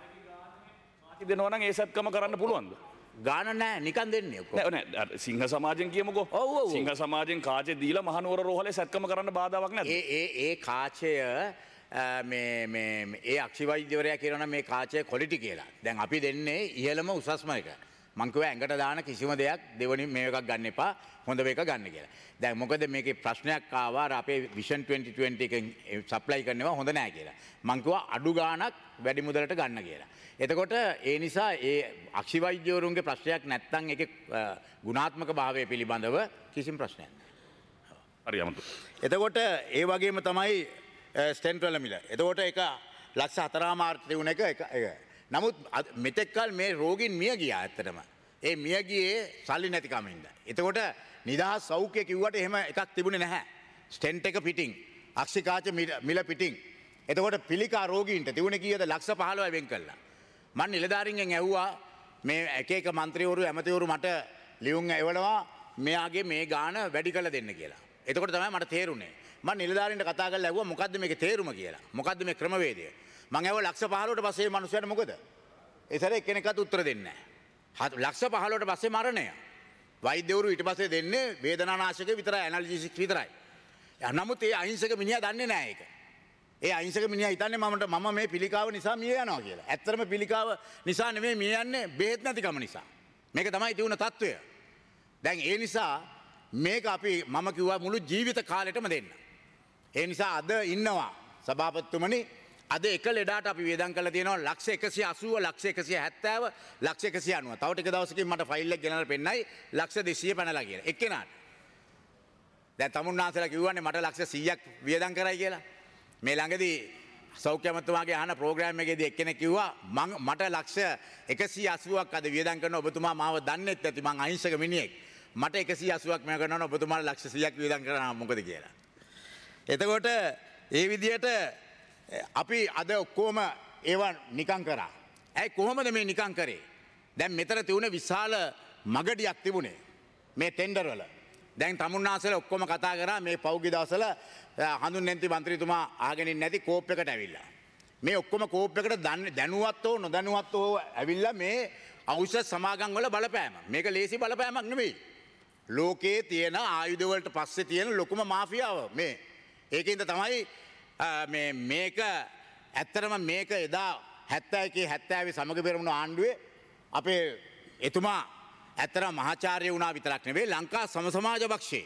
කාචි දෙනවා නම් ඒ සැත්කම කරන්න පුළුවන්ද? ගාන නෑ නිකන් දෙන්නේ ඔක්කොම. නෑ නෑ සිංහ සමාජයෙන් කියමුකෝ. ඔව් ඔව්. සිංහ සමාජයෙන් කාචේ දීලා මහනුවර රෝහලේ සැත්කම කරන්න බාධාවක් නැද්ද? ඒ ඒ ඒ කාචය මේ මේ ඒ අක්ෂිවෛද්‍යවරයා කියනවා මේ කාචය ක්වොලිටි කියලා. දැන් අපි දෙන්නේ ඉහළම උසස්ම එක. මං කිව්වා ඇඟට දාන කිසිම දෙයක් දෙවනි මේ එකක් ගන්න එපා. හොඳ මේක ගන්න කියලා. දැන් මොකද මේකේ ප්‍රශ්නයක් ආවා අර අපේ විෂන් twenty twenty එකෙන් සප්ලයි කරනවා හොඳ නෑ කියලා. මං කිව්වා අඩු ගාණක් වැඩි මුදලට ගන්න කියලා. එතකොට ඒ නිසා ඒ අක්ෂිවෛද්‍යවරුන්ගේ ප්‍රශ්නයක් නැත්තම් ඒකේ ගුණාත්මක භාවය පිළිබඳව කිසිම ප්‍රශ්නයක් නෑ. හරි අමතු. එතකොට ඒ වගේම තමයි ස්ටෙන්ට් වල මිල. එතකොට ඒක ලක්ෂ හතරමාර තියුණ එක එක නමුත් මෙතෙක් කල මේ රෝගීන් මිය ගියා ඇත්තටම. ඒ මිය ගියේ සල්ලි නැතිකමින්ද. එතකොට නිදහස් සෞඛ්‍ය කිව්වට එහෙම එකක් තිබුණේ නැහැ. ස්ටෙන්ට් එක පිටින්, අක්ෂිකාච මිල පිටින්. එතකොට පිළිකා රෝගීන්ට තිබුණේ කීයද ලක්ෂ පහළොවයි වෙන් කළා. මම නිලධාරීන්ගෙන් ඇහුවා මේ එක එක මන්ත්‍රීවරු ඇමතිවරු මට ලියුම් එවනවා මෙයාගේ මේ ගාන වැඩි කළ දෙන්න කියලා. එතකොට තමයි මට තේරුනේ. මම නිලධාරීන්ට කතා කරලා ඇහුවා මොකද්ද මේකේ තේරුම කියලා. මොකද්ද මේ ක්‍රමවේදය? මම ඇහුවා ලක්ෂ පහළොවට පස්සේ මේ මිනිස්සුන්ට මොකද? ඒතර එක්කෙනෙක්වත් උත්තර දෙන්නේ නැහැ. ලක්ෂ පහළොවට පස්සේ මරණය. වෛද්‍යවරු ඊට පස්සේ දෙන්නේ වේදනානාශක විතරයි ඇනල්ජිසික් විතරයි. නමුත් ඒ අහිංසක මිනිහා දන්නේ නැහැ ඒක. ඒ අහිංසක මිනිහා හිතන්නේ මමට මම මේ පිළිකාව නිසා මිය යනවා කියලා. ඇත්තටම පිළිකාව නිසා නෙමෙයි මිය යන්නේ බෙහෙත් නැතිකම නිසා. මේක තමයි තියුණ තත්ත්වය. දැන් ඒ නිසා මේක අපි මම කිව්වා මුළු ජීවිත කාලෙටම දෙන්න. ඒ නිසා අද ඉන්නවා සභාපතිතුමනි අද එක ලෙඩාට අපි වේදන් කරලා තියෙනවා ලක්ෂ එකසිය අසූව ලක්ෂ එකසිය හැත්තෑව ලක්ෂ එකසිය අනූව. තව ටික දවසකින් මට ෆයිල් එක ගෙනල්ලා පෙන්නයි ලක්ෂ දෙසීය පැනලා කියලා. එක්කෙනාට. දැන් තමුන්නාන්සලා කිව්වනේ මට ලක්ෂ සීයක් වියදම් කරයි කියලා. මේ ළඟදී සෞඛ්‍ය අමාත්‍යතුමාගේ අහන ප්‍රෝග්‍රෑම් එකේදී එක්කෙනෙක් කිව්වා මට ලක්ෂ එකසිය අසූවක් අද වියදම් කරන ඔබතුමා මාව දන්නෙත් නැති මං අහිංසක මිනිහෙක්. මට එකසිය අසූවක් මෙයා කරනවා ඔබතුමාට ලක්ෂ සීයක් වියදම් කරනවා මොකද කියලා. එතකොට ඒ විදිහට අපි අද ඔක්කොම ඒවා නිකං කරා. ඇයි කොහොමද මේ නිකං කරේ? දැන් මෙතන තිබුණේ විශාල මගඩියක් තිබුණේ මේ ටෙන්ඩර් වල. දැන් තමුන්නාසල ඔක්කොම කතා කරා මේ පෞගි දවසල හඳුන් නැති මන්ත්‍රීතුමා ආගෙන ඉන්නේ නැති කෝප් එකට ඇවිල්ලා. මේ ඔක්කොම කෝප් එකට දැනුවත් හෝ නොදැනුවත් හෝ ඇවිල්ලා මේ ඖෂධ සමාගම් වල බලපෑම. මේක ලේසි බලපෑමක් නෙමෙයි. ලෝකයේ තියෙන ආයුධ වලට පස්සේ තියෙන ලොකුම මාෆියාව මේ. ඒකින්ද තමයි මේ මේක ඇත්තටම මේක එදා හැත්තෑ එකේ හැත්තෑවේ සමග පෙරමුණු ආණ්ඩුවේ අපේ එතුමා ඇත්තටම මහාචාර්ය වුණා විතරක් නෙවෙයි ලංකා සම සමාජ පක්ෂයේ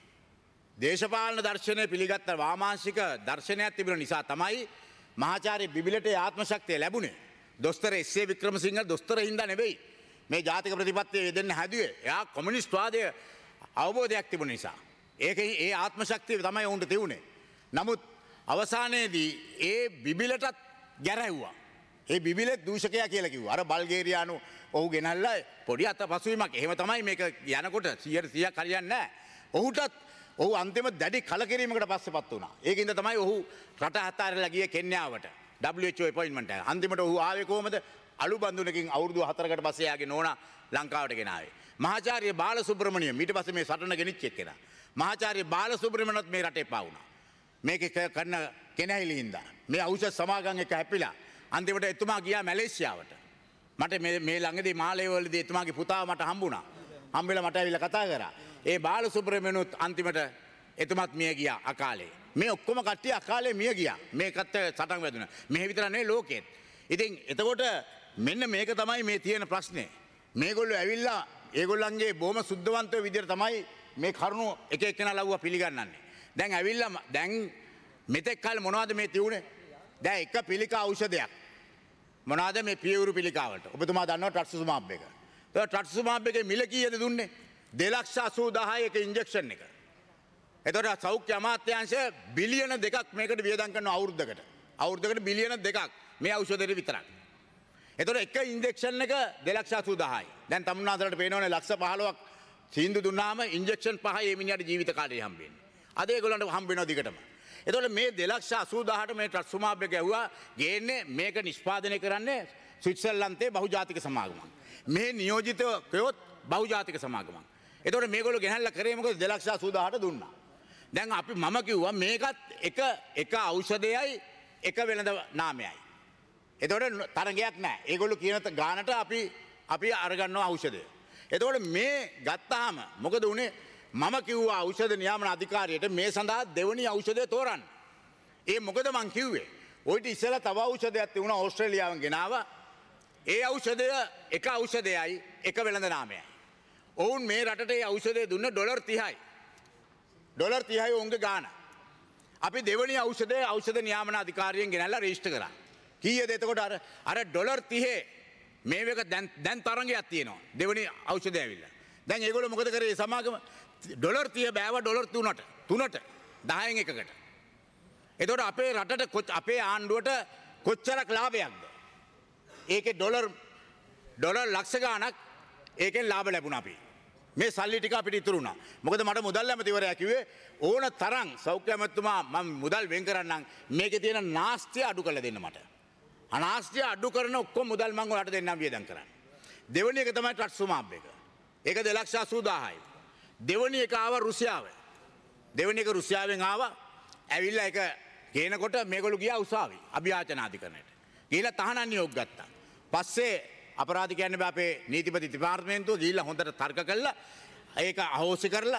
දේශපාලන දර්ශනය පිළිගත්ත වාමාංශික දර්ශනයක් තිබුණ නිසා තමයි මහාචාර්ය බිබිලට ආත්ම ශක්තිය ලැබුණේ. දොස්තර එස්.ඒ. වික්‍රමසිංහ දොස්තර හින්දා නෙවෙයි මේ ජාතික ප්‍රතිපත්තිය යෙදෙන්න හැදුවේ. එයා කොමියුනිස්ට් වාදයේ අවබෝධයක් තිබුණ නිසා. ඒකේ ඒ ආත්ම ශක්තිය තමයි උන්ට තිබුණේ. නමුත් අවසානයේදී ඒ බිබිලටත් ගැරැව්වා. ඒ බිබිලෙත් දූෂකයා කියලා කිව්වා. අර බල්ගේරියානු ඔහු ගෙනල්ලා පොඩි අතපසුවීමක්. එහෙම තමයි මේක යනකොට සියයට සීයක් හරියන්නේ නැහැ. ඔහුටත් ඔහු අන්තිම දැඩි කලකිරීමකට පස්සෙපත් වුණා. ඒකින්ද තමයි ඔහු රට හතරලා ගියේ කෙන්යාවට. ඩබ්ලිව් එච් ඕ අපොයින්ට්මන්ට් එක. අන්තිමට ඔහු ආවේ කොහමද? අලු බඳුනකින් අවුරුදු හතරකට පස්සේ යාගේ නෝනා ලංකාවට ගෙනාවේ. මහාචාර්ය බාලසුබ්‍රමණියම් ඊට පස්සේ මේ සටන ගෙනිච්ච එක්කෙනා. මහාචාර්ය බාලසුබ්‍රමණියම්ත් මේ රටේ පාවුණා. මේක කරන කෙනහිලි හින්දා. මේ ඖෂධ සමාගම් එක හැපිලා අන්තිමට එතුමා ගියා මැලේසියාවට. මට මේ මේ ළඟදී මාලේවලදී එතුමාගේ පුතාව මට හම්බුණා. හම්බෙලා මට ඇවිල්ලා කතා කරා. ඒ බාලසුබ්‍රමණියම්ත් අන්තිමට එතුමත් මිය ගියා අකාලේ. මේ ඔක්කොම කට්ටිය අකාලේ මිය ගියා. මේකත් සටන් වැදුණා. මෙහෙ විතර නෙවෙයි ලෝකෙත්. ඉතින් එතකොට මෙන්න මේක තමයි මේ තියෙන ප්‍රශ්නේ. මේගොල්ලෝ ඇවිල්ලා ඒගොල්ලන්ගේ බොහොම සුද්ධවන්තව විදියට තමයි මේ කරුණු එක එක්කෙනා ලව්වා පිළිගන්නන්නේ. දැන් ඇවිල්ලා දැන් මෙතෙක් කල මොනවද මේ තියුනේ? දැන් එක පිළිකා ඖෂධයක්. මොනවද මේ පියවරු පිළිකාවට? ඔබතුමා දන්නවා ට්‍රක්සුමාබ් එක. ඒ ට්‍රක්සුමාබ් එකේ මිල කීයද දුන්නේ? දෙලක්ෂ අසූදාහය එක ඉන්ජෙක්ෂන් එක. එතකොට සෞඛ්‍ය අමාත්‍යාංශය බිලියන දෙකක් මේකට වියදම් කරනවා අවුරුද්දකට. අවුරුද්දකට බිලියන දෙකක් මේ ඖෂධෙට විතරක්. එතකොට එක ඉන්ජෙක්ෂන් එක දෙලක්ෂ අසූදාහයි. දැන් තමුන්නාසලට පේනවනේ ලක්ෂ පහළොවක් සීන්දු දුන්නාම ඉන්ජෙක්ෂන් පහයි මේ මිනිහට ජීවිත කාලේ හම්බෙන්නේ. අද ඒගොල්ලන්ට හම්බ වෙනවා දිගටම. එතකොට මේ දෙලක්ෂ අසූදාහට මේ ට්‍රක්සුමාබ් එක ඇහුවා ගේන්නේ මේක නිෂ්පාදනය කරන්නේ ස්විට්සර්ලන්තේ බහුජාතික සමාගමක්. මේ නියෝජිතයොත් බහුජාතික සමාගමක්. එතකොට මේගොල්ලෝ ගෙනල්ලා කරේ මොකද දෙලක්ෂ අසූදාහට දුන්නා. දැන් අපි මම කිව්වා මේකත් එක එක ඖෂධයයි එක වෙළඳ නාමයයි. එතකොට තරගයක් නැහැ. ඒගොල්ලෝ කියන ගානට අපි අපි අරගන්නවා ඖෂධය. එතකොට මේ ගත්තාම මොකද උනේ? මම කිව්වා ඖෂධ නියාමන අධිකාරියට මේ සඳහා දෙවනි ඖෂධය තෝරන්න. ඒ මොකද මං කිව්වේ? ඔයිට ඉස්සෙල්ලා තව ඖෂධයක් තිබුණා ඕස්ට්‍රේලියාවෙන් ගෙනාවා. ඒ ඖෂධය එක ඖෂධයයි එක වෙළඳ නාමයයි. ඔවුන් මේ රටට ඒ ඖෂධය දුන්න ඩොලර් තිහයි. ඩොලර් තිහයි ඔවුන්ගේ ගාන. අපි දෙවනි ඖෂධය ඖෂධ නියාමන අධිකාරියෙන් ගෙනල්ලා රෙජිස්ටර් කරා. කීයද එතකොට අර අර ඩොලර් තිහේ මේක දැන් දැන් තරංගයක් තියෙනවා. දෙවනි ඖෂධය ඇවිල්ලා. දැන් ඒගොල්ලෝ මොකද කරේ සමාගම ඩොලර් තිහ බෑව ඩොලර් තුනට තුනට දහයෙන් එකකට. එතකොට අපේ රටට අපේ ආණ්ඩුවට කොච්චරක් ලාභයක්ද? ඒකේ ඩොලර් ඩොලර් ලක්ෂ ගාණක් ඒකෙන් ලාභ ලැබුණා අපි. මේ සල්ලි ටික අපිට ඉතුරු වුණා. මොකද මට මුදල් ඇමතිවරයා කිව්වේ ඕන තරම් සෞඛ්‍ය ඇමතුමා මම මුදල් වෙන් කරන්නම් මේකේ තියෙන නාස්තිය අඩු කරලා දෙන්න මට. අනාස්තිය අඩු කරන ඔක්කොම මුදල් මම ඔයාලට දෙන්නම් වියදම් කරන්න. දෙවනි එක තමයි ට්‍රස්ට්සුමාබ් එක. ඒක දෙලක්ෂ අසූදාහයි. දෙවනි එක ආව රුසියාව. දෙවනි එක රුසියාවෙන් ආවා. ඇවිල්ලා ඒක ගේනකොට මේගොල්ලෝ ගියා උසාවි අභියාචනාධිකරණයට. ගිහිල්ලා තහනම් නියෝග ගත්තා. පස්සේ අපරාධ කියන්නේ බෑ අපේ නීතිපති දෙපාර්තමේන්තුව ගිහිල්ලා හොඳට තර්ක කළා. ඒක අහෝසි කරලා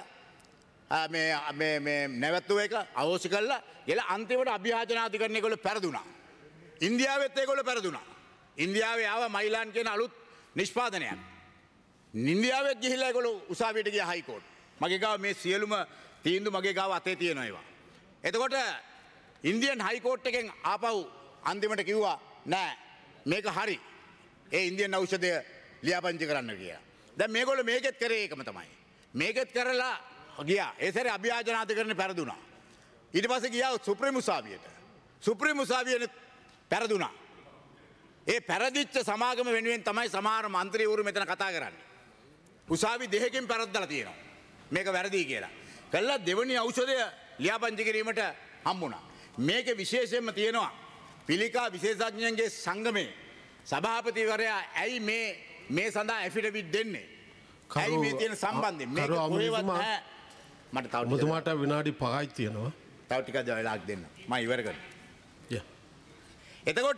මේ මේ මේ නැවතුව එක අහෝසි කරලා ගිහලා අන්තිමට අභියාචනාධිකරණය ඒගොල්ලෝ පෙරදුනා. ඉන්දියාවෙත් ඒගොල්ලෝ පෙරදුනා. ඉන්දියාවේ ආව මයිලාන් කියන අලුත් නිෂ්පාදනයක්. ඉන්දියාවෙත් ගිහිල්ලා ඒගොල්ලෝ උසාවියට ගියා හයිකෝට්. මගේ ගාව මේ සියලුම තීන්දුව මගේ ගාව අතේ තියෙනවා ඒවා. එතකොට ඉන්දියන් හයිකෝට් එකෙන් ආපහු අන්තිමට කිව්වා නෑ මේක හරි. ඒ ඉන්දියන් ඖෂධය ලියාපදිංචි කරන්න කියලා. දැන් මේගොල්ලෝ මේකෙත් කරේ ඒකම තමයි. මේකෙත් කරලා ගියා. ඒ සැරේ අභියාචනාධිකරණේ පෙරදුනා. ඊට පස්සේ ගියා සුප්‍රීම උසාවියට. සුප්‍රීම උසාවියේ පෙරදුනා. ඒ පෙරදිච්ච සමාගම වෙනුවෙන් තමයි සමහර മന്ത്രിවරු මෙතන කතා කරන්නේ. උසාවි දෙකකින් පෙරද්දලා තියෙනවා. මේක වැරදි කියලා. කළා දෙවනි ඖෂධය ලියාපදිංචි කිරීමට හම්බුණා. මේක විශේෂයෙන්ම තියෙනවා පිළිකා විශේෂඥයන්ගේ සංගමේ සභාපතිවරයා ඇයි මේ මේ සඳහා ඇෆිඩවිට් දෙන්නේ? ඇයි මේ තියෙන සම්බන්ධය? මේක කොහෙවත් නැහැ. මට තව ඔබතුමාට විනාඩි පහයි තියෙනවා. තව ටිකක් වෙලාවක් දෙන්න. මම ඉවර කරනවා. Yeah. එතකොට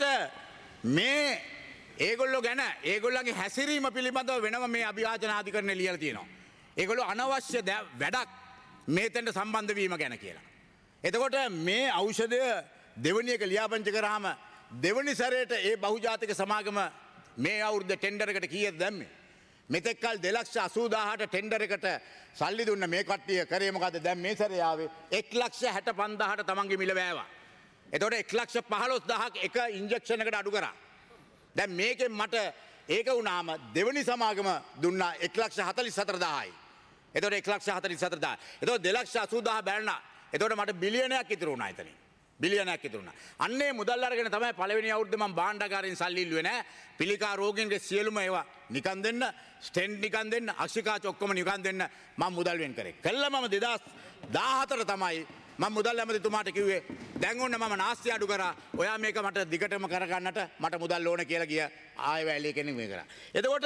මේ ඒගොල්ලෝ ගැන ඒගොල්ලන්ගේ හැසිරීම පිළිබඳව වෙනම මේ අභියාචනාධිකරණය ලියලා තියෙනවා. ඒගොල්ලෝ අනවශ්‍ය වැඩක් මේතෙන්ට සම්බන්ධ වීම ගැන කියලා. එතකොට මේ ඖෂධය දෙවනි එක ලියාපදිංචි කරාම දෙවනි සැරේට ඒ බහුජාතික සමාගම මේ අවුරුද්ද ටෙන්ඩර් එකට කීයද දැම්මේ? මෙතෙක් කල දෙලක්ෂ අසූදාහට ටෙන්ඩර් එකට සල්ලි දුන්න මේ කට්ටිය කරේ මොකද? දැන් මේ සැරේ ආවේ එක් ලක්ෂ හැට පන්දාහට තමන්ගේ මිල වැෑවා. එතකොට එක් ලක්ෂ පහළොස් දහසක් එක ඉන්ජෙක්ෂන් එකට අඩු කරා. දැන් මේකෙන් මට ඒක වුණාම දෙවනි සමාගම දුන්නා එක් ලක්ෂ හතළිස් හතර දාහයි. එතකොට එක් ලක්ෂ හතළිස් හතර දාහයි. එතකොට දෙලක්ෂ අසූදාහ බැලුණා. එතකොට මට බිලියනයක් ඉතුරු වුණා එතනින්. බිලියනයක් ඉතුරු වුණා. අන්නේ මුදල් අරගෙන තමයි පළවෙනි අවුරුද්දේ මම භාණ්ඩාගාරයෙන් සල්ලි ඉල්ලුවේ නෑ. පිළිකා රෝගීන්ගේ සියලුම ඒවා නිකන් දෙන්න, ස්ටෙන්ට් නිකන් දෙන්න, අක්ෂිකාච ඔක්කොම නිකන් දෙන්න මම මුදල් වෙන් කරේ. කළා මම දෙදාස් දාහතර තමයි මම මුදල් ඇමතිතුමාට කිව්වේ දැන් ඔන්න මම නාස්ති අඩු කරා. ඔයා මේක මට දිගටම කරගන්නට මට මුදල් ඕන කියලා ගියා. ආයෙ වැලේ කෙනෙක් මේ කරා. එතකොට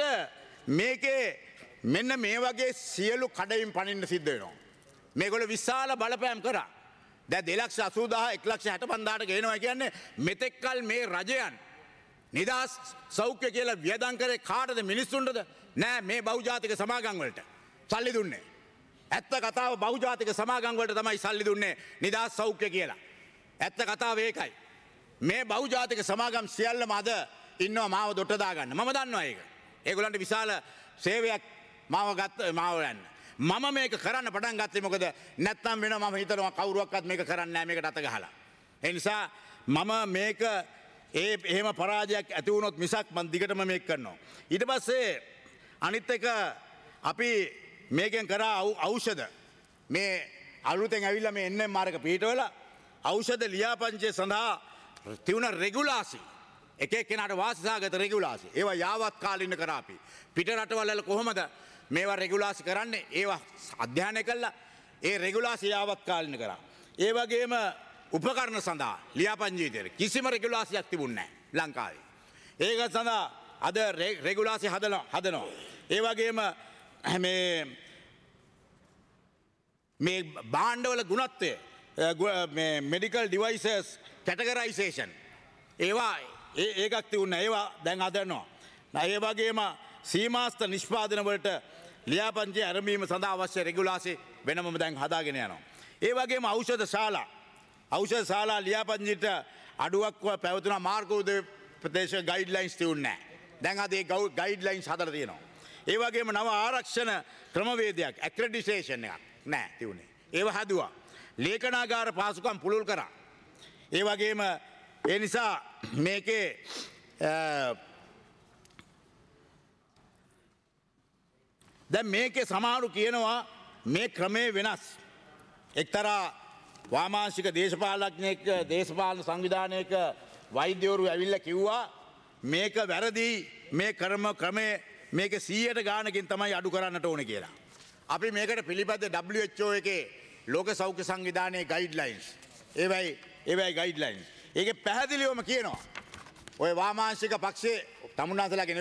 මේකේ මෙන්න මේ වගේ සියලු කඩයින් පනින්න සිද්ධ වෙනවා. මේගොල්ලෝ විශාල බලපෑම් කරා. දැන් දෙලක්ෂ අසූදාහ එක් ලක්ෂ හැට පන්දාහට ගේනවා කියන්නේ මෙතෙක්කල් මේ රජයන් නිදහස් සෞඛ්‍ය කියලා වියදම් කරේ කාටද? මිනිස්සුන්ටද? නෑ මේ බහුජාතික සමාගම් වලට සල්ලි දුන්නේ. ඇත්ත කතාව බහුජාතික සමාගම් වලට තමයි සල්ලි දුන්නේ නිදහස් සෞඛ්‍ය කියලා. ඇත්ත කතාව ඒකයි. මේ බහුජාතික සමාගම් සියල්ලම අද ඉන්නවා මාව දොට දාගන්න. මම දන්නවා ඒක. ඒගොල්ලන්ට විශාල සේවයක් මාව ගත්ත මාව යන්න. මම මේක කරන්න පටන් ගත්තේ මොකද? නැත්තම් වෙනවා මම හිතනවා කවුරුවක්වත් මේක කරන්නේ නැහැ මේකට අත ගහලා. ඒ නිසා මම මේක ඒ එහෙම පරාජයක් ඇති වුණොත් මිසක් මම දිගටම මේක කරනවා. ඊට පස්සේ අනිත් එක අපි මේකෙන් කරා ඖෂධ මේ අලුතෙන් ඇවිල්ලා මේ එන් එම් ආර් එක පිටවලා ඖෂධ ලියාපදිංචිය සඳහා තියුණ රෙගුලාසි එක එක්කෙනාට වාසිසහගත රෙගුලාසි ඒවා යාවත් කාලින කරා අපි. පිට රටවල කොහොමද මේවා රෙගුලාසි කරන්නේ? ඒවා අධ්‍යයනය කළා ඒ රෙගුලාසි යාවත් කාලින කරා. ඒ වගේම උපකරණ සඳහා ලියාපදිංචි විදියට කිසිම රෙගුලාසියක් තිබුණේ නැහැ ලංකාවේ. ඒක සඳහා අද රෙගුලාසි හදනවා හදනවා. ඒ වගේම මේ මේ භාණ්ඩවල ගුණත්වය මේ මෙඩිකල් ඩිවයිසස් කැටගරයිසේෂන් ඒවා ඒකක් තිබුණා. ඒවා දැන් හදනවා. ඒ වගේම සීමාස්ත නිෂ්පාදන වලට ලියාපදිංචි ආරම්භීම සඳහා අවශ්‍ය රෙගුලාසි වෙනමම දැන් හදාගෙන යනවා. ඒ වගේම ඖෂධ ශාලා ඖෂධ ශාලා ලියාපදිංචිට අඩුවක් පැවතුනා. මාර්ගෝදය ප්‍රදේශ ගයිඩ්ලයින්ස් තියුන්නේ නැහැ. දැන් අද ඒ ගයිඩ්ලයින්ස් හදලා තියෙනවා. ඒ වගේම නව ආරක්ෂණ ක්‍රමවේදයක් ඇක්‍රඩිටේෂන් එකක් නැහැ තියුනේ. ඒව හැදුවා. ලේඛනාගාර පාසුකම් පුළුල් කරා. ඒ වගේම ඒ නිසා මේකේ දැන් මේකේ සමහරු කියනවා මේ ක්‍රමේ වෙනස්. එක්තරා වාමාංශික දේශපාලඥයෙක් දේශපාලන සංවිධානයක වෛද්‍යවරු ඇවිල්ලා කිව්වා මේක වැරදි මේ ක්‍රම ක්‍රමේ මේක සීයට ගානකින් තමයි අඩු කරන්නට ඕන කියලා. අපි මේකට පිළිපැද්ද ඩබ්ලිව් එච් ඕ එකේ ලෝක සෞඛ්‍ය සංවිධානයේ ගයිඩ්ලයින්ස්. ඒවයි ඒවයි ගයිඩ්ලයින්ස්. ඒකේ පැහැදිලිවම කියනවා ඔය වාමාංශික පක්ෂයේ තමුන්නාසලාගේ නෙවෙයි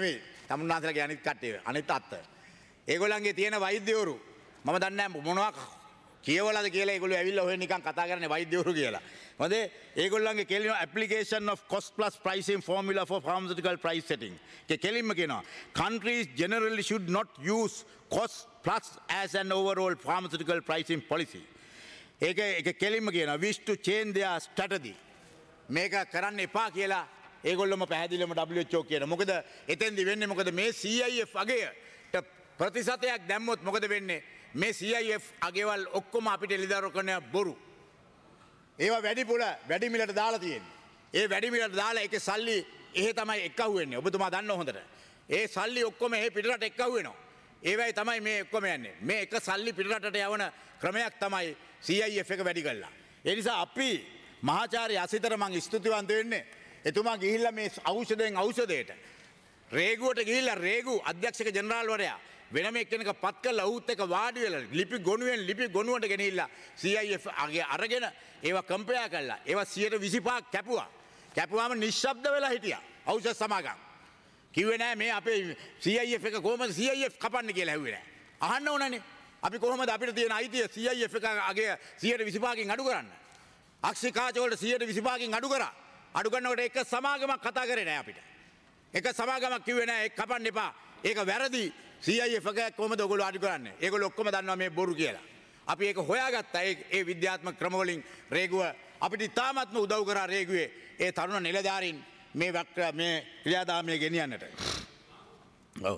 තමුන්නාන්සේලාගේ අනිත් කට්ටිය අනිත් අත්ත. ඒගොල්ලන්ගේ තියෙන වෛද්‍යවරු මම දන්නේ නැහැ මොනවා කියවලාද කියලා ඒගොල්ලෝ ඇවිල්ලා ඔය නිකන් කතා කරන්නේ වෛද්‍යවරු කියලා. මොකද ඒගොල්ලන්ගේ කෙලින application of cost plus pricing formula for pharmaceutical price setting. ඒ කෙලින්ම කියනවා countries generally should not use cost plus as an overall pharmaceutical pricing policy. ඒක ඒක කෙලින්ම කියනවා wish to change their strategy. මේක කරන්න එපා කියලා ඒගොල්ලොම පැහැදිලිවම W H O කියනවා. මොකද එතෙන්දි වෙන්නේ මොකද මේ C I F අගයට ප්‍රතිශතයක් දැම්මොත් මොකද වෙන්නේ? මේ C I F අගේවල් ඔක්කොම අපිට එළිදරව් කරන බොරු. ඒවා වැඩිපුර වැඩි මිලට දාලා තියෙන්නේ. ඒ වැඩි මිලට දාලා ඒකේ සල්ලි එහෙ තමයි එක්කහුව වෙන්නේ. ඔබතුමා දන්නව හොඳට. ඒ සල්ලි ඔක්කොම එහෙ පිටරට එක්කහුව වෙනවා. ඒවයි තමයි මේ ඔක්කොම යන්නේ. මේ එක සල්ලි පිටරටට යවන ක්‍රමයක් තමයි C I F එක වැඩි කළා. ඒ නිසා අපි මහාචාර්ය අසිතර මං ස්තුතිවන්ත වෙන්නේ. එතුමා ගිහිල්ලා මේ ඖෂධයෙන් ඖෂධයට රේගුවට ගිහිල්ලා රේගු අධ්‍යක්ෂක ජෙනරාල්වරයා වෙනම එක්කෙනෙක් පත් කරලා ඌත් එක වාඩි වෙලා ලිපි ගොනුවෙන් ලිපි ගොනුවට ගෙනහිල්ලා C I F අගේ අරගෙන ඒවා කම්පෙයාර් කළා. ඒවා සියයට විසිපහක් කැපුවා. කැපුවාම නිශ්ශබ්ද වෙලා හිටියා. ඖෂධ සමාගම්. කිව්වේ නෑ මේ අපේ C I F එක කොහොමද C I F කපන්නේ කියලා ඇහුවේ නෑ. අහන්න ඕනනේ. අපි කොහොමද අපිට තියෙන අයිතිය C I F එක අගේ සියයට විසිපහකින් අඩු කරන්න. අක්ෂිකාච වලට සියයට විසිපහකින් අඩු කරා. අඩු කරනකොට එක සමාගමක් කතා කරේ නෑ අපිට. එක සමාගමක් කිව්වේ නෑ ඒක කපන්න එපා. ඒක වැරදි. C I F එක කොහොමද ඔයගොල්ලෝ අඩු කරන්නේ? ඒගොල්ලෝ ඔක්කොම දන්නවා මේ බොරු කියලා. අපි ඒක හොයාගත්තා. ඒ ඒ විද්‍යාත්මක ක්‍රම වලින් රේගුව අපිට ඉතාමත්ම උදව් කරා රේගුවේ ඒ තරුණ නිලධාරීන් මේ වක්‍ර මේ ක්‍රියාදාමයේ ගෙනියන්නට. ඔව්.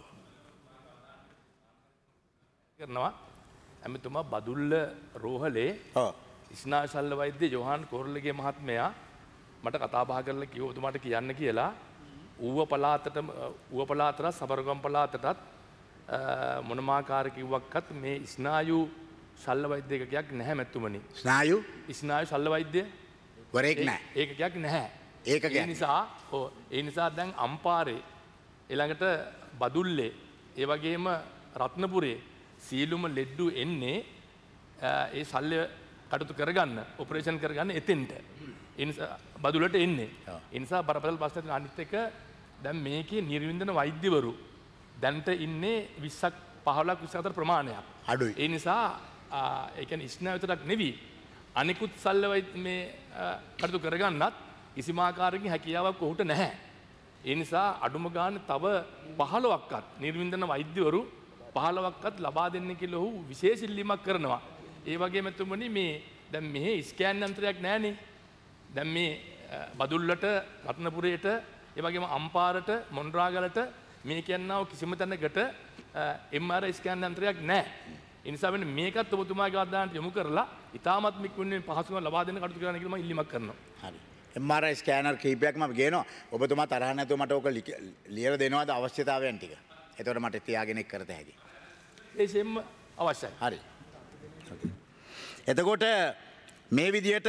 කරනවා ඇමතුමා බදුල්ල රෝහලේ ඔව්. ස්නායු ශල්‍ය වෛද්‍ය ජොහාන් කොරළගේ මහත්මයා මට කතා බහ කරලා කිව්වා ඔබතුමාට කියන්න කියලා ඌව පළාතට ඌව පළාතට සබරගම් පළාතටත් මොනමාකාර කිව්වක්වත් මේ ස්නායු ශල්‍ය වෛද්‍ය එකකයක් නැහැ මැතිතුමනි. ස්නායු ස්නායු ශල්‍ය වෛද්‍ය වරේක් නැහැ. ඒකකයක් නැහැ. ඒක ඒ නිසා ඔව් ඒ නිසා දැන් අම්පාරේ ඊළඟට බදුල්ලේ ඒ වගේම රත්නපුරේ සීලුම ලෙඩ්ඩු එන්නේ ඒ ශල්‍ය කටයුතු කරගන්න ඔපරේෂන් කරගන්න එතෙන්ට. ඒ නිසා බදුලට එන්නේ. ඒ නිසා බරපතල ප්‍රශ්න අනිත් එක දැන් මේකේ නිර්වින්දන වෛද්‍යවරු දැන්ට ඉන්නේ විස්සක් පහළොවක් විස්සහතර ප්‍රමාණයක්. අඩුයි. ඒ නිසා ඒ කියන්නේ ස්නායු විතරක් නෙවි අනිකුත් ශල්‍ය වෛද්‍ය මේ කටයුතු කරගන්නත් කිසිම ආකාරයකින් හැකියාවක් ඔහුට නැහැ. ඒ නිසා අඩුම ගානේ තව පහළොවක්වත් නිර්වින්දන වෛද්‍යවරු පහළොවක්වත් ලබා දෙන්න කියලා ඔහු විශේෂ ඉල්ලීමක් කරනවා. ඒ වගේම තුමනි මේ දැන් මෙහි ස්කෑන් යන්ත්‍රයක් නැහනේ. දැන් මේ බදුල්ලට රත්නපුරයට ඒ වගේම අම්පාරට මොන්රාගලට මේ කියනවා කිසිම තැනකට M R I ස්කෑන් යන්ත්‍රයක් නැහැ. ඒ නිසා වෙන මේකත් ඔබතුමාගේ අවධානයට යොමු කරලා ඉතාමත් මික්ුන්නේ පහසුකම් ලබා දෙන්න කටයුතු කරන්න කියලා මම ඉල්ලීමක් කරනවා. හරි. M R I ස්කෑනර් කීපයක්ම අපි ගේනවා. ඔබතුමා තරහ නැතුව මට ඕක ලියලා දෙනවාද අවශ්‍යතාවයන් ටික. එතකොට මට තියාගෙන එක් කරත හැකියි. ඒසෙම අවශ්‍යයි. හරි. එතකොට මේ විදියට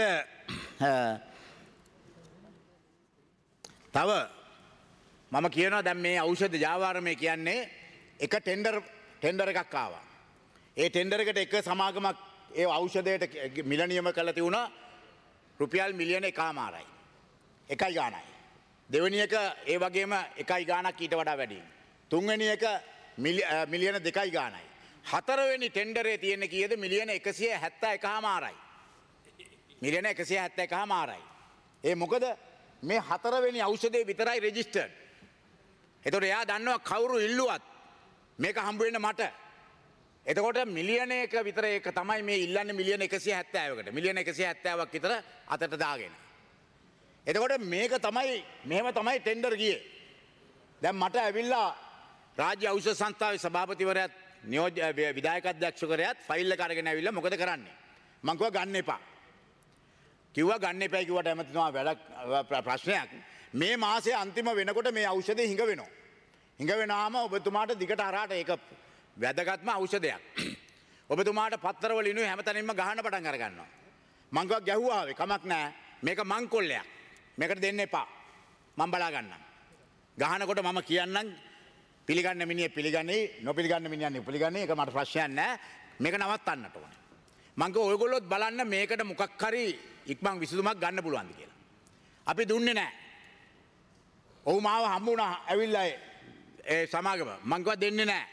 තව මම කියනවා දැන් මේ ඖෂධ ජාවාරමය කියන්නේ එක ටෙන්ඩර් ටෙන්ඩර් එකක් ආවා. ඒ ටෙන්ඩර් එකට එක සමාගමක් ඒ ඖෂධයට මිල නියම කළා තියුණා රුපියල් මිලියන එකමාරයි. එකයි ගාණයි. දෙවෙනි එක ඒ වගේම එකයි ගාණක් ඊට වඩා වැඩි. තුන්වෙනි එක මිලියන දෙකයි ගාණයි. හතරවෙනි ටෙන්ඩරේ තියෙන්නේ කීයද? මිලියන එකසිය හැත්තෑ එකමාරයි. මිලියන එකසිය හැත්තෑ එකමාරයි. ඒ මොකද මේ හතරවෙනි ඖෂධය විතරයි රෙජිස්ටර්ඩ්. එතකොට එයා දන්නවා කවුරු ඉල්ලුවත් මේක හම්බ වෙන්න මට. එතකොට මිලියන එක විතර ඒක තමයි මේ ඉල්ලන්නේ මිලියන එකසිය හැත්තෑවකට. මිලියන එකසිය හැත්තෑවක් විතර අතට දාගෙන. එතකොට මේක තමයි මෙහෙම තමයි ටෙන්ඩර් ගියේ. දැන් මට ඇවිල්ලා රාජ්‍ය ඖෂධ සංස්ථාවේ සභාපතිවරයාත් නියෝජ්‍ය විධායක අධ්‍යක්ෂකවරයාත් ෆයිල් එක අරගෙන ඇවිල්ලා මොකද කරන්නේ? මං කිව්වා ගන්න එපා. කිව්වා ගන්න එපා කිව්වට එමෙතුමා වැඩ ප්‍රශ්නයක්. මේ මාසේ අන්තිම වෙනකොට මේ ඖෂධය හිඟ වෙනවා. හිඟ වෙනාම ඔබතුමාට දිගට හරහාට ඒක වැදගත්ම ඖෂධයක්. ඔබතුමාට පත්තර වල ඉනුයි හැමතැනින්ම ගහන්න පටන් අර ගන්නවා. මං කිව්වා ගැහුවා ආවේ කමක් නැහැ. මේක මංකොල්ලයක්. මේකට දෙන්න එපා. මං බලා ගන්නම්. ගහනකොට මම කියන්නම් පිළිගන්න මිනිහ පිළිගන්නේ නොපිළිගන්න මිනිහා නොපිළිගන්නේ ඒක මට ප්‍රශ්නයක් නැහැ. මේක නවත්තන්නට ඕනේ. මං කිව්වා ඔයගොල්ලොත් බලන්න මේකට මොකක් හරි ඉක්මන් විසඳුමක් ගන්න පුළුවන්ද කියලා. අපි දුන්නේ නැහැ. ඔහු මාව හම්බ වුණා ඇවිල්ලා ඒ සමාගම මංකව දෙන්නේ නෑ.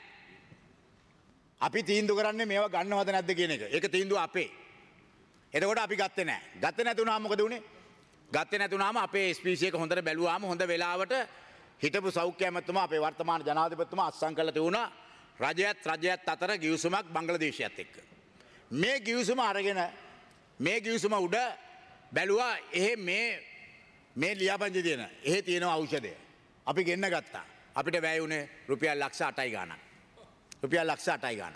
අපි තීන්දුව කරන්නේ මේවා ගන්නවද නැද්ද කියන එක. ඒක තීන්දුව අපේ. එතකොට අපි ගත්තේ නෑ. ගත්තේ නැතුණාම මොකද උනේ? ගත්තේ නැතුණාම අපේ එස් පී සී එක හොඳට බැලුවාම හොඳ වෙලාවට හිටපු සෞඛ්‍ය ඇමතුමා අපේ වර්තමාන ජනාධිපතිතුමා අත්සන් කළා තියුණා රජයත් රජයත් අතර ගිවිසුමක් බංග්ලාදේශයත් එක්ක. මේ ගිවිසුම අරගෙන මේ ගිවිසුම උඩ බැලුවා එහෙ මේ මේ ලියාපදිංචි තියෙන එහෙ තියෙන ඖෂධය. අපි ගෙන්න ගත්තා. අපිට වැය වුණේ රුපියල් ලක්ෂ අටයි ගාණක්. රුපියල් ලක්ෂ අටයි ගාණක්.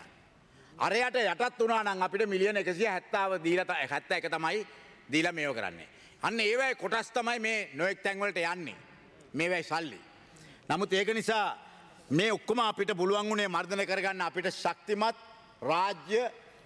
අරයට යටත් වුණා නම් අපිට මිලියන එකසිය හැත්තෑව දීලා හැත්තෑ එක තමයි දීලා මේව කරන්නේ. අන්න ඒවයි කොටස් තමයි මේ නොයෙක් තැන් වලට යන්නේ. මේවයි සල්ලි. නමුත් ඒක නිසා මේ ඔක්කොම අපිට පුළුවන් වුණේ මර්ධනය කරගන්න අපිට ශක්තිමත් රාජ්‍ය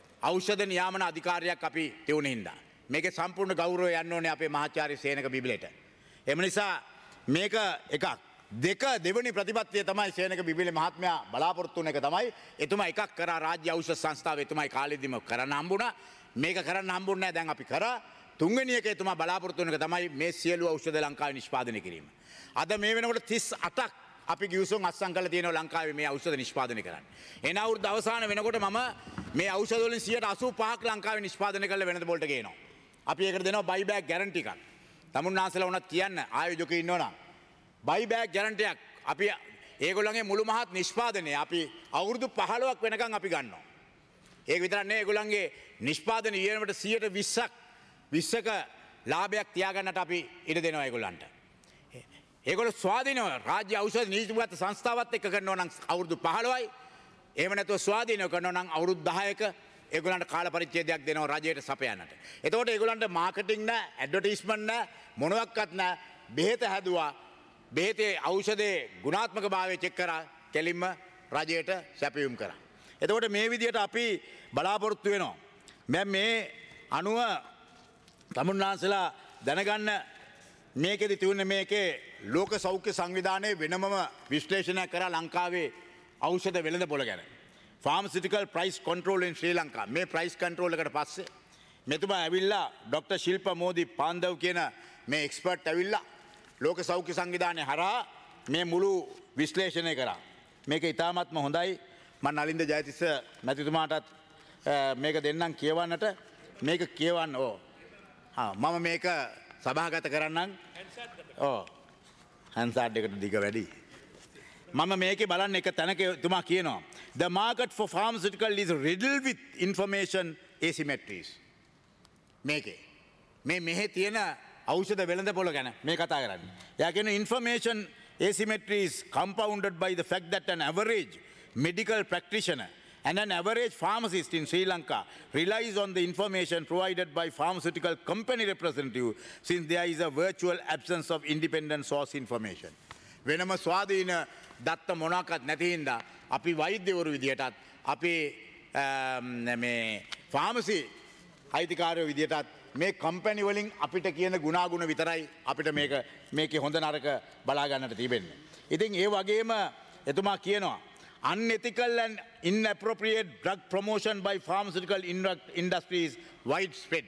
ඖෂධ නියාමන අධිකාරියක් අපි තියුණු හින්දා. මේකේ සම්පූර්ණ ගෞරවය යන්න ඕනේ අපේ මහාචාර්ය සේනක බිබිලට. එම නිසා මේක එකක් දෙක දෙවනි ප්‍රතිපත්තිය තමයි සේනක බිබිලේ මහත්මයා බලාපොරොත්තු වෙන එක තමයි එතුමා එකක් කරා රාජ්‍ය ඖෂධ සංස්ථාව එතුමායි කාලෙදිම කරන්න හම්බුණා. මේක කරන්න හම්බුන්නේ නැහැ දැන් අපි කරා. තුන්වෙනි එක එතුමා බලාපොරොත්තු වෙන එක තමයි මේ සියලු ඖෂධ ලංකාවේ නිෂ්පාදනය කිරීම. අද මේ වෙනකොට තිස් අටක් අපි ගිවිසුම් අත්සන් කරලා තියෙනවා ලංකාවේ මේ ඖෂධ නිෂ්පාදනය කරන්න. එන අවුරුද්ද අවසාන වෙනකොට මම මේ ඖෂධ වලින් සියයට අසූ පහක් ලංකාවේ නිෂ්පාදනය කරලා වෙනද බෝල්ට ගේනවා. අපි ඒකට දෙනවා බයි බෑග් ගැරන්ටි එකක්. තමුන්නාසලා උනත් කියන්න ආයෝජකයෝ ඉන්නවනම් බයි බෑග් ගැරන්ටියක් අපි ඒගොල්ලන්ගේ මුළු මහත් නිෂ්පාදනය අපි අවුරුදු පහළොවක් වෙනකන් අපි ගන්නවා. ඒක විතරක් නෙවෙයි ඒගොල්ලන්ගේ නිෂ්පාදන ඊයනකට සියයට විස්සක් විස්සක ලාභයක් තියාගන්නට අපි ඉඩ දෙනවා ඒගොල්ලන්ට. ඒගොල්ලෝ ස්වාධීනව රාජ්‍ය ඖෂධ නීතිගත සංස්ථාවත් එක්ක කරනවා නම් අවුරුදු පහළොවයි. එහෙම නැතුව ස්වාධීනව කරනවා නම් අවුරුදු දහයක ඒගොල්ලන්ට කාල පරිච්ඡේදයක් දෙනවා රජයට සපයන්නට. එතකොට ඒගොල්ලන්ට මාකටිං නැහැ, ඇඩ්වර්ටයිස්මන්ට් නැහැ, මොනවත් නැහැ. බෙහෙත හැදුවා. බෙහෙතේ ඖෂධයේ ගුණාත්මක භාවය චෙක් කරා කෙලින්ම රජයට සැපයුම් කරා. එතකොට මේ විදිහට අපි බලාපොරොත්තු වෙනවා. මම මේ අනුව තමුන්නාන්සලා දැනගන්න මේකෙදි තියුනේ මේකේ ලෝක සෞඛ්‍ය සංවිධානයේ වෙනමම විශ්ලේෂණයක් කරා ලංකාවේ ඖෂධ වෙළඳපොළ ගැන. Pharmaceutical Price Control in Sri Lanka. මේ price control එකට පස්සේ මෙතුමා ඇවිල්ලා ડોક્ટર ශිල්පා මෝදි පාන්දව කියන මේ එක්ස්පර්ට් ඇවිල්ලා ලෝක සෞඛ්‍ය සංවිධානය හරහා මේ මුළු විශ්ලේෂණය කරා. මේක ඉතාමත්ම හොඳයි. මම නලින්ද ජයතිස්ස මැතිතුමාටත් මේක දෙන්නම් කියවන්නට මේක කියවන්න ඕ. හා මම මේක සභාගත කරන්නම්. ඕ හන්සාඩ් එකට දිග වැඩි. මම මේකේ බලන්න එක තැනක තුමා කියනවා. The market for pharmaceutical is riddled with information asymmetries. මේකේ මේ මෙහෙ තියෙන ඖෂධ වෙළඳපොළ ගැන මේ කතා කරන්නේ. එයා කියන information asymmetry is compounded by the fact that an average medical practitioner and an average pharmacist in Sri Lanka relies on the information provided by pharmaceutical company representative since there is a virtual absence of independent source information. වෙනම ස්වාධීන දත්ත මොනවාක්වත් නැති හින්දා අපි වෛද්‍යවරු විදියටත් අපි මේ ෆාමසි අයිතිකාරයෝ විදියටත් මේ කම්පැනි වලින් අපිට කියන ගුණාගුණ විතරයි අපිට මේක මේකේ හොඳ නරක බලා ගන්නට තිබෙන්නේ. ඉතින් ඒ වගේම එතුමා කියනවා unethical and inappropriate drug promotion by pharmaceutical industry is widespread.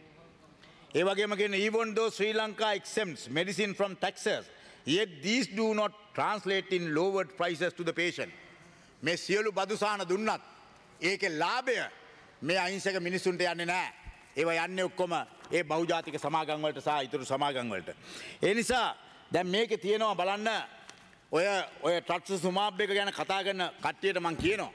ඒ වගේම කියන even though Sri Lanka exempts medicine from taxes, yet these do not translate in lowered prices to the patient. මේ සියලු බදුසාන දුන්නත් ඒකේ ලාභය මේ අහිංසක මිනිසුන්ට යන්නේ නැහැ. ඒවා යන්නේ ඔක්කොම ඒ බහුජාතික සමාගම් වලට සහ ඊතුරු සමාගම් වලට. ඒ නිසා දැන් මේකේ තියෙනවා බලන්න ඔය ඔය ට්‍රක්ස් සුමාබ් එක ගැන කතා කරන කට්ටියට මම කියනවා.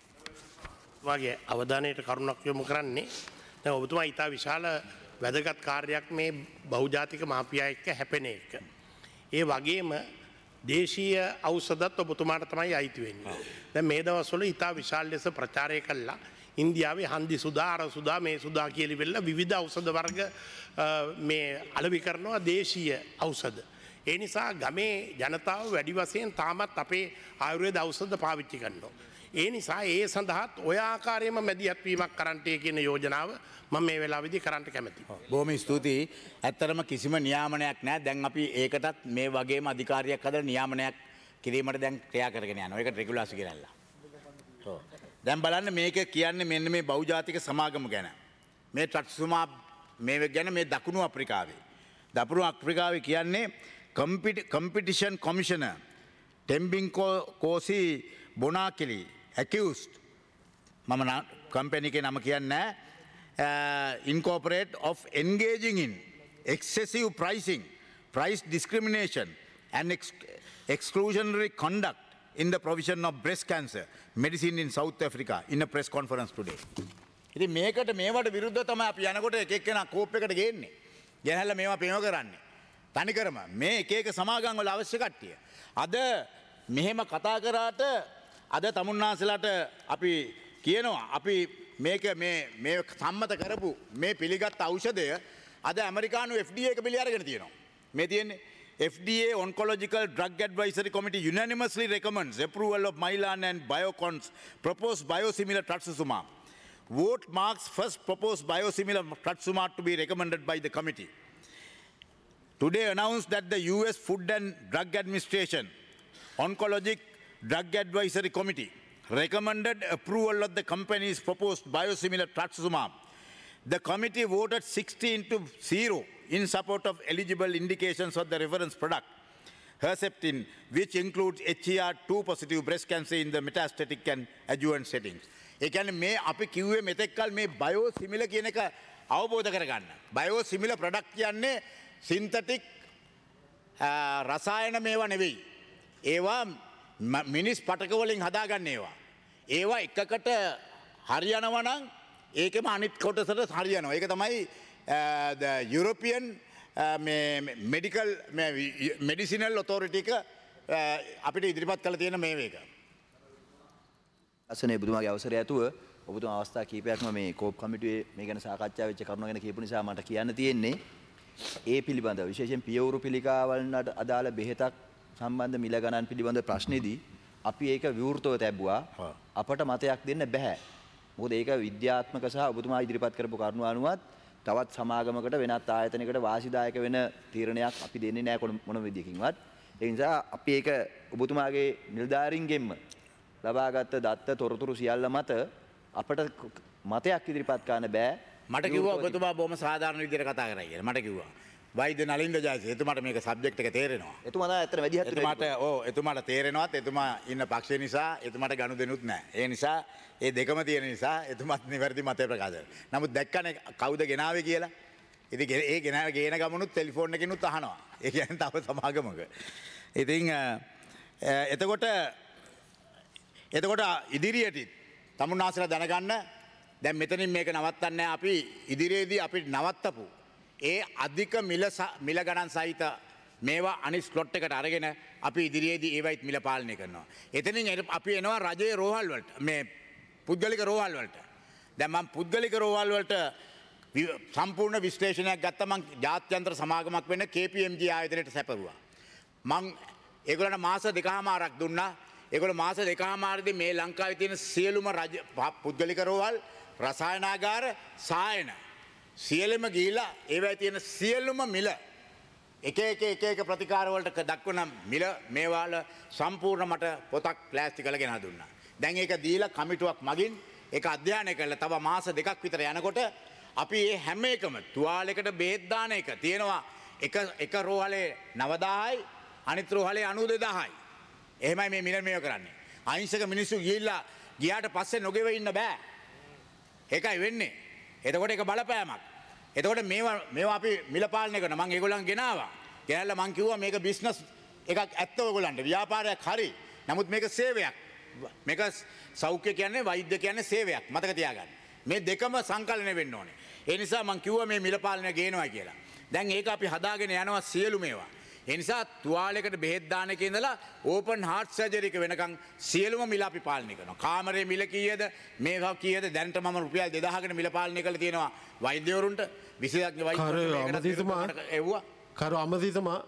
වාගේ අවධානයට කරුණක් යොමු කරන්නේ දැන් ඔබතුමා ඊට විශාල වැදගත් කාර්යයක් මේ බහුජාතික මාෆියා එක්ක හැපෙන එක. ඒ වගේම දේශීය ඖෂධත් ඔබතුමාට තමයි අයිති වෙන්නේ. දැන් මේ දවස්වල ඉතා විශාල ලෙස ප්‍රචාරය කළා. ඉන්දියාවේ හන්දි සුදා අර සුදා මේ සුදා කියලා වෙලා විවිධ ඖෂධ වර්ග මේ අලෙවි කරනවා දේශීය ඖෂධ. ඒ නිසා ගමේ ජනතාව වැඩි වශයෙන් තාමත් අපේ ආයුර්වේද ඖෂධ පාවිච්චි කරනවා. ඒ නිසා ඒ සඳහාත් ඔය ආකාරයෙන්ම මැදිහත් වීමක් කරන්නට කියන යෝජනාව මම මේ වෙලාවේදී කරන්න කැමතියි. බොහොම ස්තුතියි. ඇත්තටම කිසිම නියාමනයක් නැහැ. දැන් අපි ඒකටත් මේ වගේම අධිකාරියක් හදලා නියාමනයක් කිරීමට දැන් ක්‍රියා කරගෙන යනවා. ඒකට රෙගුලාසි කියලාලා. ඔව්. දැන් බලන්න මේක කියන්නේ මෙන්න මේ බහුජාතික සමාගම ගැන. මේ ට්‍රක්සුමා මේ ගැන මේ දකුණු අප්‍රිකාවේ. දකුණු අප්‍රිකාවේ කියන්නේ competition commissioner Thembinkosi Bonakele accused මම කම්පැනි එකේ නම කියන්නේ incorporate of engaging in excessive pricing, price discrimination and ex exclusionary conduct in the provision of breast cancer medicine in South Africa in a press conference today. ඉතින් මේකට මේවට විරුද්ධව තමයි අපි යනකොට එක එක්කෙනා කෝප් එකට ගේන්නේ. ගෙනහැල්ලා මේවා ප්‍රයෝග කරන්නේ. තනිකරම මේ එක එක සමාගම් වල අවශ්‍ය කට්ටිය. අද මෙහෙම කතා කරාට අද තමුන්නාසලාට අපි කියනවා අපි මේක මේ මේ සම්මත කරපු මේ පිළිගත් ඖෂධය අද ඇමරිකානු F D A එක පිළි අරගෙන තියෙනවා. මේ තියෙන්නේ F D A Oncological Drug Advisory Committee unanimously recommends approval of Mylan and Biocon's proposed biosimilar trastuzumab. Vote marks first proposed biosimilar trastuzumab to be recommended by the committee. Today announced that the U S Food and Drug Administration Oncologic Drug Advisory Committee recommended approval of the company's proposed biosimilar trastuzumab. The committee voted sixteen to zero in support of eligible indications of the reference product, Herceptin, which includes H E R two positive breast cancer in the metastatic and adjuvant settings. ඒ කියන්නේ මේ අපි කිව්වේ මෙතෙක්කල් මේ බයෝසිමිලර් කියන එක අවබෝධ කරගන්න. බයෝසිමිලර් ප්‍රොඩක්ට් කියන්නේ සින්තටික් රසායන මේවා නෙවෙයි. ඒවා මිනිස් පටක වලින් හදාගන්න ඒවා. ඒවා එකකට හරියනවා නම් ඒකෙම අනිත් කොටසට හරියනවා. ඒක තමයි යුරෝපියන් මෙඩිකල් මෙඩිසිනල් ඔතොරිටි එක අපිට ඉදිරිපත් කළ තියෙන මේ වේක. අසනේ බුදුමාගේ අවසරය ඇතුව ඔබතුමා අවස්ථා කීපයක්ම මේ කෝප් කමිටුවේ මේ ගැන සාකච්ඡා වෙච්ච කරුණු ගැන කියපු නිසා මට කියන්න තියෙන්නේ ඒ පිළිබඳව විශේෂයෙන් පියවරු පිළිකාවලට අදාළ බෙහෙතක් සම්බන්ධ මිල ගණන් පිළිබඳ ප්‍රශ්නේදී අපි ඒක විවෘතව තැබුවා. අපට මතයක් දෙන්න බෑ. මොකද ඒක විද්‍යාත්මක සහ ඔබතුමා ඉදිරිපත් කරපු කරුණු අනුවත් තවත් සමාගමකට වෙනත් ආයතනයකට වාසිදායක වෙන තීරණයක් අපි දෙන්නේ නැහැ මොන විදියකින්වත්. ඒ නිසා අපි ඒක ඔබතුමාගේ නිලධාරීන්ගෙන්ම ලබාගත් දත්ත තොරතුරු සියල්ල මත අපට මතයක් ඉදිරිපත් කරන්න බෑ. මට කිව්වා ඔබතුමා බොහොම සාධාරණ විදිහට කතා කරා කියලා. මට කිව්වා. වෛද්‍ය නලින්ද ජයසිංහ එතුමාට මේක සබ්ජෙක්ට් එක තේරෙනවා. එතුමා ඇත්තට වැඩි හත් එතුමාට ඔව් එතුමාට තේරෙනවත් එතුමා ඉන්න පක්ෂය නිසා එතුමාට ගනුදෙනුත් නැහැ. ඒ නිසා ඒ දෙකම තියෙන නිසා එතුමාත් නිවැරදි මතය ප්‍රකාශ කරනවා. නමුත් දැක්කනේ කවුද ගෙනාවේ කියලා. ඉතින් ඒ ගෙනාවේ ගේන ගමනුත් ටෙලිෆෝන් එකකිනුත් අහනවා. ඒ කියන්නේ තව සමාගමක. ඉතින් එතකොට එතකොට ඉදිරියට තමුන්නාසලා දැනගන්න දැන් මෙතනින් මේක නවත්තන්නේ අපි ඉදිරියේදී අපි නවත්තපු ඒ අධික මිල මිල ගණන් සහිත මේවා අනිත් ස්ලොට් එකට අරගෙන අපි ඉදිරියේදී ඒවයිත් මිල පාලනය කරනවා. එතනින් අපි එනවා රජයේ රෝහල් වලට මේ පුද්ගලික රෝහල් වලට. දැන් මම පුද්ගලික රෝහල් වලට සම්පූර්ණ විශ්ලේෂණයක් ගත්තා. මම ජාත්‍යන්තර සමාගමක් වෙන්න K P M G ආයතනයට සැපරුවා. මම ඒගොල්ලන්ට මාස දෙකමාරක් දුන්නා. ඒගොල්ලෝ මාස දෙකමාරදී මේ ලංකාවේ තියෙන සියලුම රජ පුද්ගලික රෝහල් රසායනාගාර සායන සියලුම ගිහිලා ඒවයි තියෙන සියලුම මිල එක එක එක එක ප්‍රතිකාර වලට දක්වන මිල මේවාල සම්පූර්ණ මට පොතක් ප්ලාස්ටික් වල ගෙනලා දුන්නා. දැන් ඒක දීලා කමිටුවක් මගින් ඒක අධ්‍යයනය කරලා තව මාස දෙකක් විතර යනකොට අපි මේ හැම එකම තුවාලයකට බෙහෙත් දාන එක තියෙනවා එක එක රෝහලේ නවදාහයි අනිත් රෝහලේ අනූ දෙදාහයි. එහෙමයි මේ මිල මේව කරන්නේ. අහිංසක මිනිස්සු ගිහිල්ලා ගියාට පස්සේ නොගෙව ඉන්න බෑ. ඒකයි වෙන්නේ. එතකොට ඒක බලපෑමක්. එතකොට මේවා මේවා අපි මිල පාලනය කරනවා. මම ඒගොල්ලන් ගෙනාවා. ගෙනල්ලා මම කිව්වා මේක බිස්නස් එකක් ඇත්ත ඔයගොල්ලන්ට. ව්‍යාපාරයක් හරි. නමුත් මේක සේවයක්. මේක සෞඛ්‍ය කියන්නේ වෛද්‍ය කියන්නේ සේවයක්. මතක තියාගන්න. මේ දෙකම සංකලනය වෙන්න ඕනේ. ඒ නිසා මම කිව්වා මේ මිල පාලනය ගේනවා කියලා. දැන් ඒක අපි හදාගෙන යනවා සියලු මේවා. ඒ නිසා තුවාලයකට බෙහෙත් දාන එකේ ඉඳලා ඕපන් හાર્ට් සර්ජරි එක වෙනකන් සියලුම මිල අපි පාලනය කරනවා. කාමරේ මිල කීයද? මේවා කීයද? දැනට මම රුපියල් දෙදාහකට මිල පාලනය කරලා තියෙනවා වෛද්‍යවරුන්ට. විශේෂඥ වෛද්‍යවරුන්ට එව්වා. කරු අමතිතුමා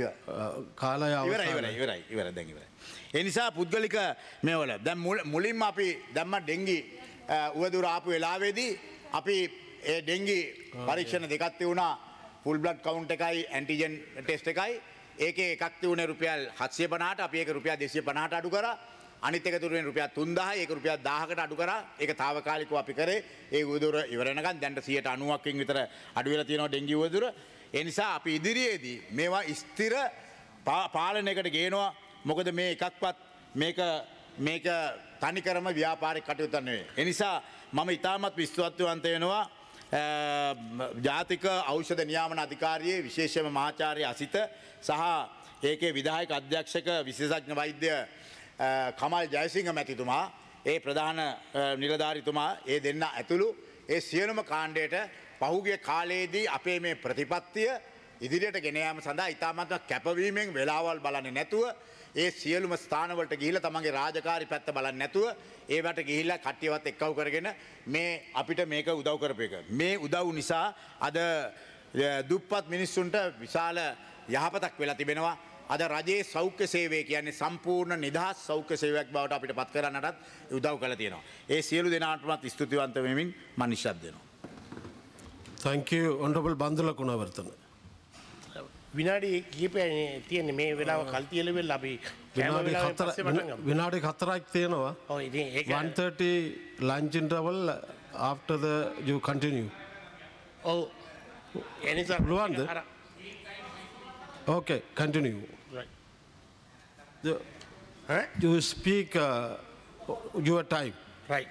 කාලය ඉවරයි ඉවරයි ඉවරයි ඉවරයි දැන් ඉවරයි. ඒ නිසා පුද්ගලික මේවල දැන් මුලින්ම අපි දැම්ම ඩෙන්ගි උවදුර ආපු වෙලාවේදී අපි ඒ ඩෙන්ගි පරීක්ෂණ දෙකක් තියුණා. ෆුල් බ්ලඩ් කවුන්ට් එකයි ඇන්ටිජන් ටෙස්ට් එකයි. ඒකේ එකක් තියුණේ රුපියල් හත්සිය පනහට අපි ඒක රුපියල් දෙසිය පනහට අඩු කරා. අනිත් එක තියුණේ රුපියල් තුන්දාහයි ඒක රුපියල් දාහකට අඩු කරා. ඒක తాවකාලිකව අපි කරේ. ඒ උවදුර ඉවර වෙනකන් දැන් සියයට අනූවකින් විතර අඩු වෙලා තියෙනවා ඩෙන්ගි උවදුර. ඒ නිසා අපි ඉදිරියේදී මේවා ස්ථිර පාලනයකට ගේනවා මොකද මේ එකක්වත් මේක මේක තනිකරම ව්‍යාපාරික කටයුතු නෙවෙයි. ඒ නිසා මම ඉතාමත් විශ්වාසවන්ත වෙනවා ජාතික ඖෂධ නියාමන අධිකාරියේ විශේෂයෙන්ම මහාචාර්ය අසිත සහ ඒකේ විධායක අධ්‍යක්ෂක විශේෂඥ වෛද්‍ය කමල් ජයසිංහ මැතිතුමා ඒ ප්‍රධාන නිලධාරිතුමා ඒ දෙන්න ඇතුළු ඒ සියලුම කාණ්ඩයට පහුගිය කාලයේදී අපේ මේ ප්‍රතිපත්තිය ඉදිරියට ගෙන යාම සඳහා ඉතාමත් කැපවීමෙන් වෙලාවල් බලන්නේ නැතුව ඒ සියලුම ස්ථානවලට ගිහිල්ලා තමන්ගේ රාජකාරී පැත්ත බලන්නේ නැතුව ඒවට ගිහිල්ලා කට්ටියවත් එක්කව කරගෙන මේ අපිට මේක උදව් කරපු එක. මේ උදව් නිසා අද දුප්පත් මිනිස්සුන්ට විශාල යහපතක් වෙලා තිබෙනවා. අද රජයේ සෞඛ්‍ය සේවය කියන්නේ සම්පූර්ණ නිදහස් සෞඛ්‍ය සේවයක් බවට අපිට පත් කරන්නටත් උදව් කරලා තියෙනවා. ඒ සියලු දෙනාටමත් ස්තුතිවන්ත වෙමින් මම නිශ්ශබ්ද වෙනවා. Thank you Honorable Bandula Kunawardena. විනාඩි කිහිපයක් තියෙන්නේ මේ වෙලාව කල්තියල වෙලා අපි විනාඩි හතර විනාඩි හතරක් තියෙනවා. ඔව් ඉතින් ඒක one thirty lunch interval after the you continue. ඔව් එනිසා පුළුවන්ද? Okay, continue. Right. The, huh? You speak uh, your time. Right.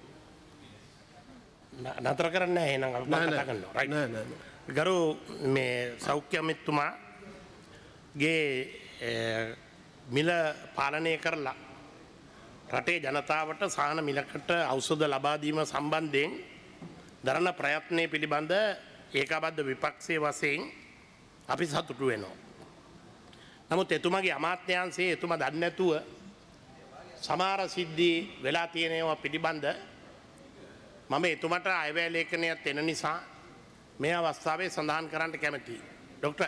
නතර කරන්න නැහැ එහෙනම් අපි කතා කරනවා. Right. නෑ නෑ නෑ. ගරු මේ සෞඛ්‍ය අමාත්‍යතුමාගේ මිල පාලනය කරලා රටේ ජනතාවට සාහන මිලකට ඖෂධ ලබා දීම සම්බන්ධයෙන් දරන ප්‍රයත්නය පිළිබඳ ඒකාබද්ධ විපක්ෂයේ වශයෙන් අපි සතුටු වෙනවා. නමුත් එතුමාගේ අමාත්‍යාංශයේ එතුමා දන්නේ නැතුව සමහර සිද්ධි වෙලා තියෙනවා පිළිබඳ මම එතුමාට අයවැය ලේඛනයක් දෙන නිසා මේ අවස්ථාවේ සඳහන් කරන්න කැමතියි. ડોક્ટર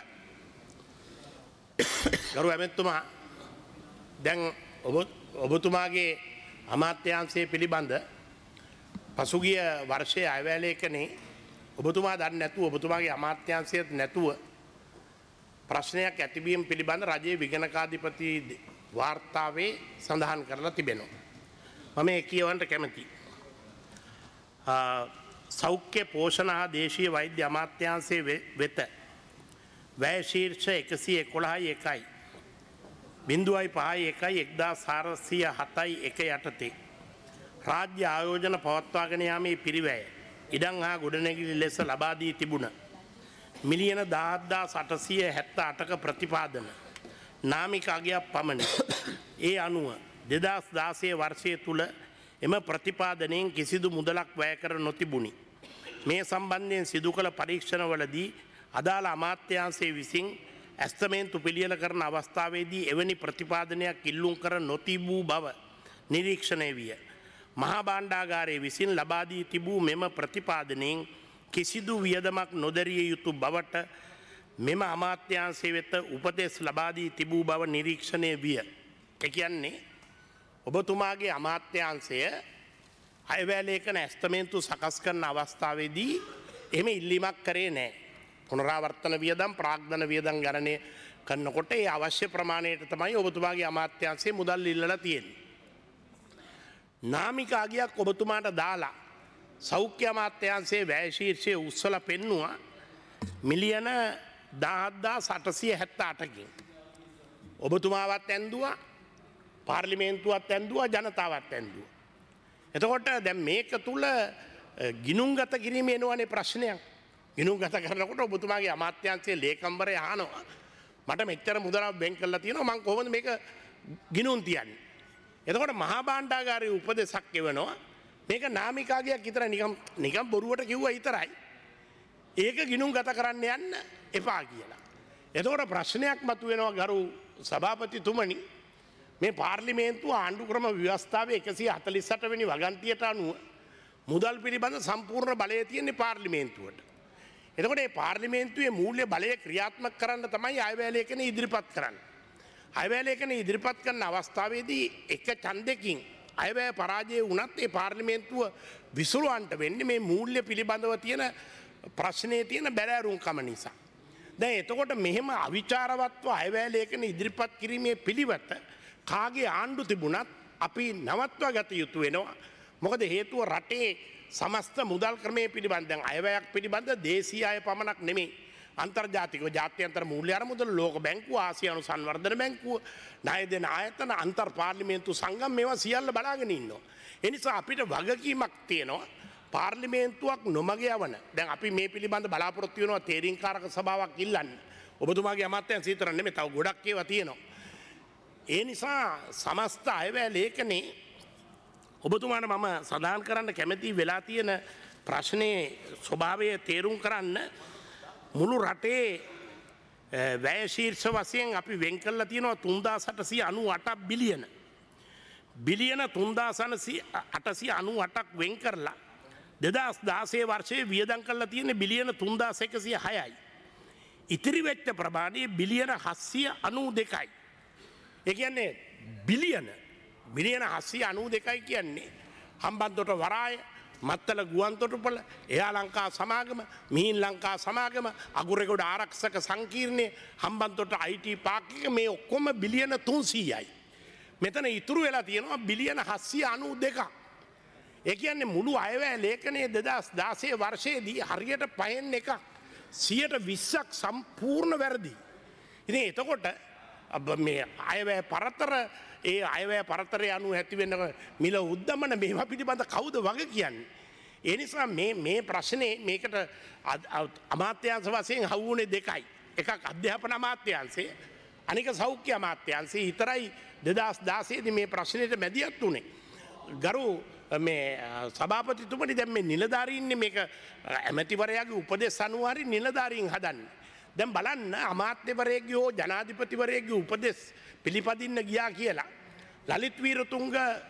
ගරු ඇමතුමා දැන් ඔබ ඔබතුමාගේ අමාත්‍යාංශය පිළිබඳ පසුගිය වර්ෂයේ අයවැය ලේඛනේ ඔබතුමා දන්නේ නැතුව ඔබතුමාගේ අමාත්‍යාංශයත් නැතුව ප්‍රශ්නයක් ඇතිවීම පිළිබඳ රජයේ විගණකාධිපති වාර්තාවේ සඳහන් කරලා තිබෙනවා. මම ඒ කියවන්න කැමතියි. සෞඛ්‍ය පෝෂණ හා දේශීය වෛද්‍ය අමාත්‍යාංශයේ වෙත වැය ශීර්ෂ එකසිය එකොළහයි එකයි බිංදුවයි පහයි එකයි එක්දාස් හාරසිය හතයි එක යටතේ රාජ්‍ය ආයෝජන පවත්වාගෙන යාමේ පිරිවැය ඉඩම් හා ගොඩනැගිලි ලෙස ලබා දී තිබුණ මිලියන දහදාස් අටසිය හැත්ත අටක ප්‍රතිපාදන නාමික අගයක් පමණ ඒ අනුව දෙදාස් දාසය වර්ෂය තුළ එම ප්‍රතිපාදනයෙන් කිසිදු මුදලක් වැය කර නොතිබුණි. මේ සම්බන්ධයෙන් සිදු කළ පරීක්ෂණවලදී අදාළ අමාත්‍යාංශයේ විසින් ඇස්තමේන්තු පිළියෙල කරන අවස්ථාවේදී එවැනි ප්‍රතිපාදනයක් ඉල්ලුම් කර නොතිබූ බව නිරීක්ෂණය විය. මහා භාණ්ඩාගාරයේ විසින් ලබා දී තිබූ මෙම ප්‍රතිපාදනයෙන් කිසිදු වියදමක් නොදැරිය යුතු බවට මෙම අමාත්‍යාංශය වෙත උපදෙස් ලබා දී තිබූ බව නිරීක්ෂණය විය. ඒ කියන්නේ ඔබතුමාගේ අමාත්‍යාංශය අයවැය ලේඛන ඇස්තමේන්තු සකස් කරන අවස්ථාවේදී එහෙම ඉල්ලීමක් කරේ නැහැ. පුනරාවර්තන වියදම් ප්‍රාග්ධන වියදම් ගණනය කරනකොට ඒ අවශ්‍ය ප්‍රමාණයට තමයි ඔබතුමාගේ අමාත්‍යාංශයේ මුදල් ඉල්ලලා තියෙන්නේ. නාමික අගයක් ඔබතුමාට දාලා සෞඛ්‍ය අමාත්‍යාංශයේ වැය ශීර්ෂයේ උස්සලා පෙන්නුවා මිලියන දහදාස් අටසිය හැත්ත අටකින්. ඔබතුමාවත් ඇන්දුවා පාර්ලිමේන්තුවත් ඇන්දුවා ජනතාවත් ඇන්දුවා. එතකොට දැන් මේක තුල ගිනුම් ගත කිරීම එනවනේ ප්‍රශ්නයක්. ගිනුම් ගත කරනකොට ඔබතුමාගේ අමාත්‍යාංශයේ ලේකම්වරය අහනවා මට මෙච්චර මුදලක් වෙන් කරලා තියෙනවා මම කොහොමද මේක ගිනුම් තියන්නේ. එතකොට මහා භාණ්ඩාගාරයේ උපදෙසක් එවනවා මේක නාමිකාගයක් විතර නිකම් නිකම් බොරුවට කිව්වා විතරයි. ඒක ගිනුම් ගත කරන්න යන්න එපා කියලා. එතකොට ප්‍රශ්නයක් මතුවෙනවා ගරු සභාපතිතුමනි මේ පාර්ලිමේන්තුව ආණ්ඩුක්‍රම ව්‍යවස්ථාවේ එකසිය හතළිස් අට වෙනි වගන්තියට අනුව මුදල් පිළිබඳ සම්පූර්ණ බලය තියෙන්නේ පාර්ලිමේන්තුවට. එතකොට මේ පාර්ලිමේන්තුවේ මූල්‍ය බලය ක්‍රියාත්මක කරන්න තමයි අයවැය ලේඛන ඉදිරිපත් කරන්නේ. අයවැය ලේඛන ඉදිරිපත් කරන අවස්ථාවේදී එක ඡන්දකින් අයවැය පරාජය වුණත් ඒ පාර්ලිමේන්තුව විසුරුවන්ට වෙන්නේ මේ මූල්‍ය පිළිබඳව තියෙන ප්‍රශ්නේ තියෙන බැරෑරුම්කම නිසා. දැන් එතකොට මෙහෙම අවිචාරවත්ව අයවැය ලේඛන ඉදිරිපත් කිරීමේ පිළිවෙත කාගේ ආණ්ඩු තිබුණත් අපි නවත්වා ගත යුතු වෙනවා. මොකද හේතුව රටේ සමස්ත මුදල් ක්‍රමයේ පිළිබඳ දැන් අයවැයක් පිළිබඳ දේශීය අය පමණක් නෙමෙයි අන්තර්ජාතිකව ජාත්‍යන්තර මූල්‍ය අරමුදල ලෝක බැංකුව ආසියානු සංවර්ධන බැංකුව ණය දෙන ආයතන අන්තර් පාර්ලිමේන්තු සංගම් මේවා සියල්ල බලාගෙන ඉන්නවා. ඒ නිසා අපිට වගකීමක් තියෙනවා පාර්ලිමේන්තුවක් නොමග යවන. දැන් අපි මේ පිළිබඳ බලාපොරොත්තු වෙනවා තේරීම්කාරක සභාවක් ඉල්ලන්න. ඔබතුමාගේ අමාත්‍යංශය විතර නෙමෙයි තව ගොඩක් ඒවා තියෙනවා. ඒ නිසා සමස්ත අයවැය ලේඛනේ ඔබතුමාට මම සඳහන් කරන්න කැමති වෙලා තියෙන ප්‍රශ්නේ ස්වභාවය තේරුම් කරන්න මුළු රටේ වැය ශීර්ෂ වශයෙන් අපි වෙන් කරලා තියෙනවා තුන්දාස් අටසිය අනූඅට බිලියන. බිලියන තුන්දාස් අටසිය අනූඅටක් වෙන් කරලා දෙදහස් දාසය වර්ෂයේ වියදම් කරලා තියෙන බිලියන තුන්දාස් එකසිය හයයි. ඉතිරි වෙච්ච ප්‍රමාණය බිලියන හත්සිය අනූ දෙකයි. ඒ කියන්නේ බිලියන බිලියන හත්සිය අනූ දෙකයි කියන්නේ හම්බන්තොට වරාය, මත්තල ගුවන්තොටුපළ, එයා ලංකා සමාගම, මිහින් ලංකා සමාගම, අගුරගොඩ ආරක්ෂක සංකීර්ණය, හම්බන්තොට අයි ටී පාක් එක මේ ඔක්කොම බිලියන තුන්සීයයි. මෙතන ඉතුරු වෙලා තියෙනවා බිලියන හත්සිය අනූ දෙකක්. ඒ කියන්නේ මුළු අයවැය ලේඛනයේ දෙදහස් දාසය වර්ෂයේදී හරියට පහෙන් එකක් සියයට විස්සක් සම්පූර්ණ වැරදි. ඉතින් එතකොට මේ අයවැය පරතර ඒ අයවැය පරතරය අනුව ඇතිවෙන්න මිල උද්දමන මේවා පිළිබඳ කවුද වග කියන්නේ. ඒ නිසා මේ මේ ප්‍රශ්නේ මේකට අමාත්‍යාංශ වශයෙන් හවුනේ දෙකයි. එකක් අධ්‍යාපන අමාත්‍යාංශය, අනික සෞඛ්‍ය අමාත්‍යාංශය විතරයි දෙදහස් දාසය දී මේ ප්‍රශ්නෙට මැදිහත් වුණේ. ගරු මේ සභාපතිතුමනි දැන් මේ නිලධාරීන්නේ මේක ඇමතිවරයාගේ උපදෙස් අනුව හරි නිලධාරීන් හදන්නේ. දැන් බලන්න අමාත්‍යවරයෙක්ගේ හෝ ජනාධිපතිවරයෙක්ගේ උපදෙස් පිළිපදින්න ගියා කියලා ලලිත් වීරතුංග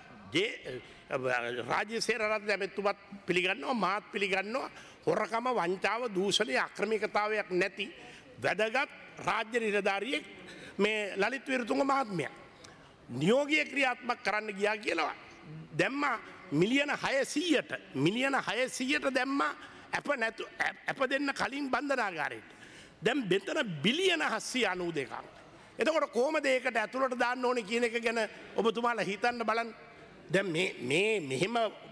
රාජ්‍ය සේනාධිපති ඇමතිතුමත් පිළිගන්නවා, මාත් පිළිගන්නවා හොරකම, වංචාව, දූෂණය, අක්‍රමිකතාවයක් නැති වැදගත් රාජ්‍ය නිලධාරියෙක් මේ ලලිත් වීරතුංග මහත්මයා. නියෝගීය ක්‍රියාත්මක කරන්න ගියා කියලා දැම්මා මිලියන හයසීයට මිලියන හයසීයට දැම්මා අප නැතු අප දෙන්න කලින් බන්ධනාගාරයට. දැන් මෙතන බිලියන හත්සිය අනූ දෙකක්. එතකොට කොහොමද ඒකට ඇතුළට දාන්න ඕනේ කියන එක ගැන ඔබතුමාලා හිතන්න බලන්න. දැන් මේ මේ මෙහෙම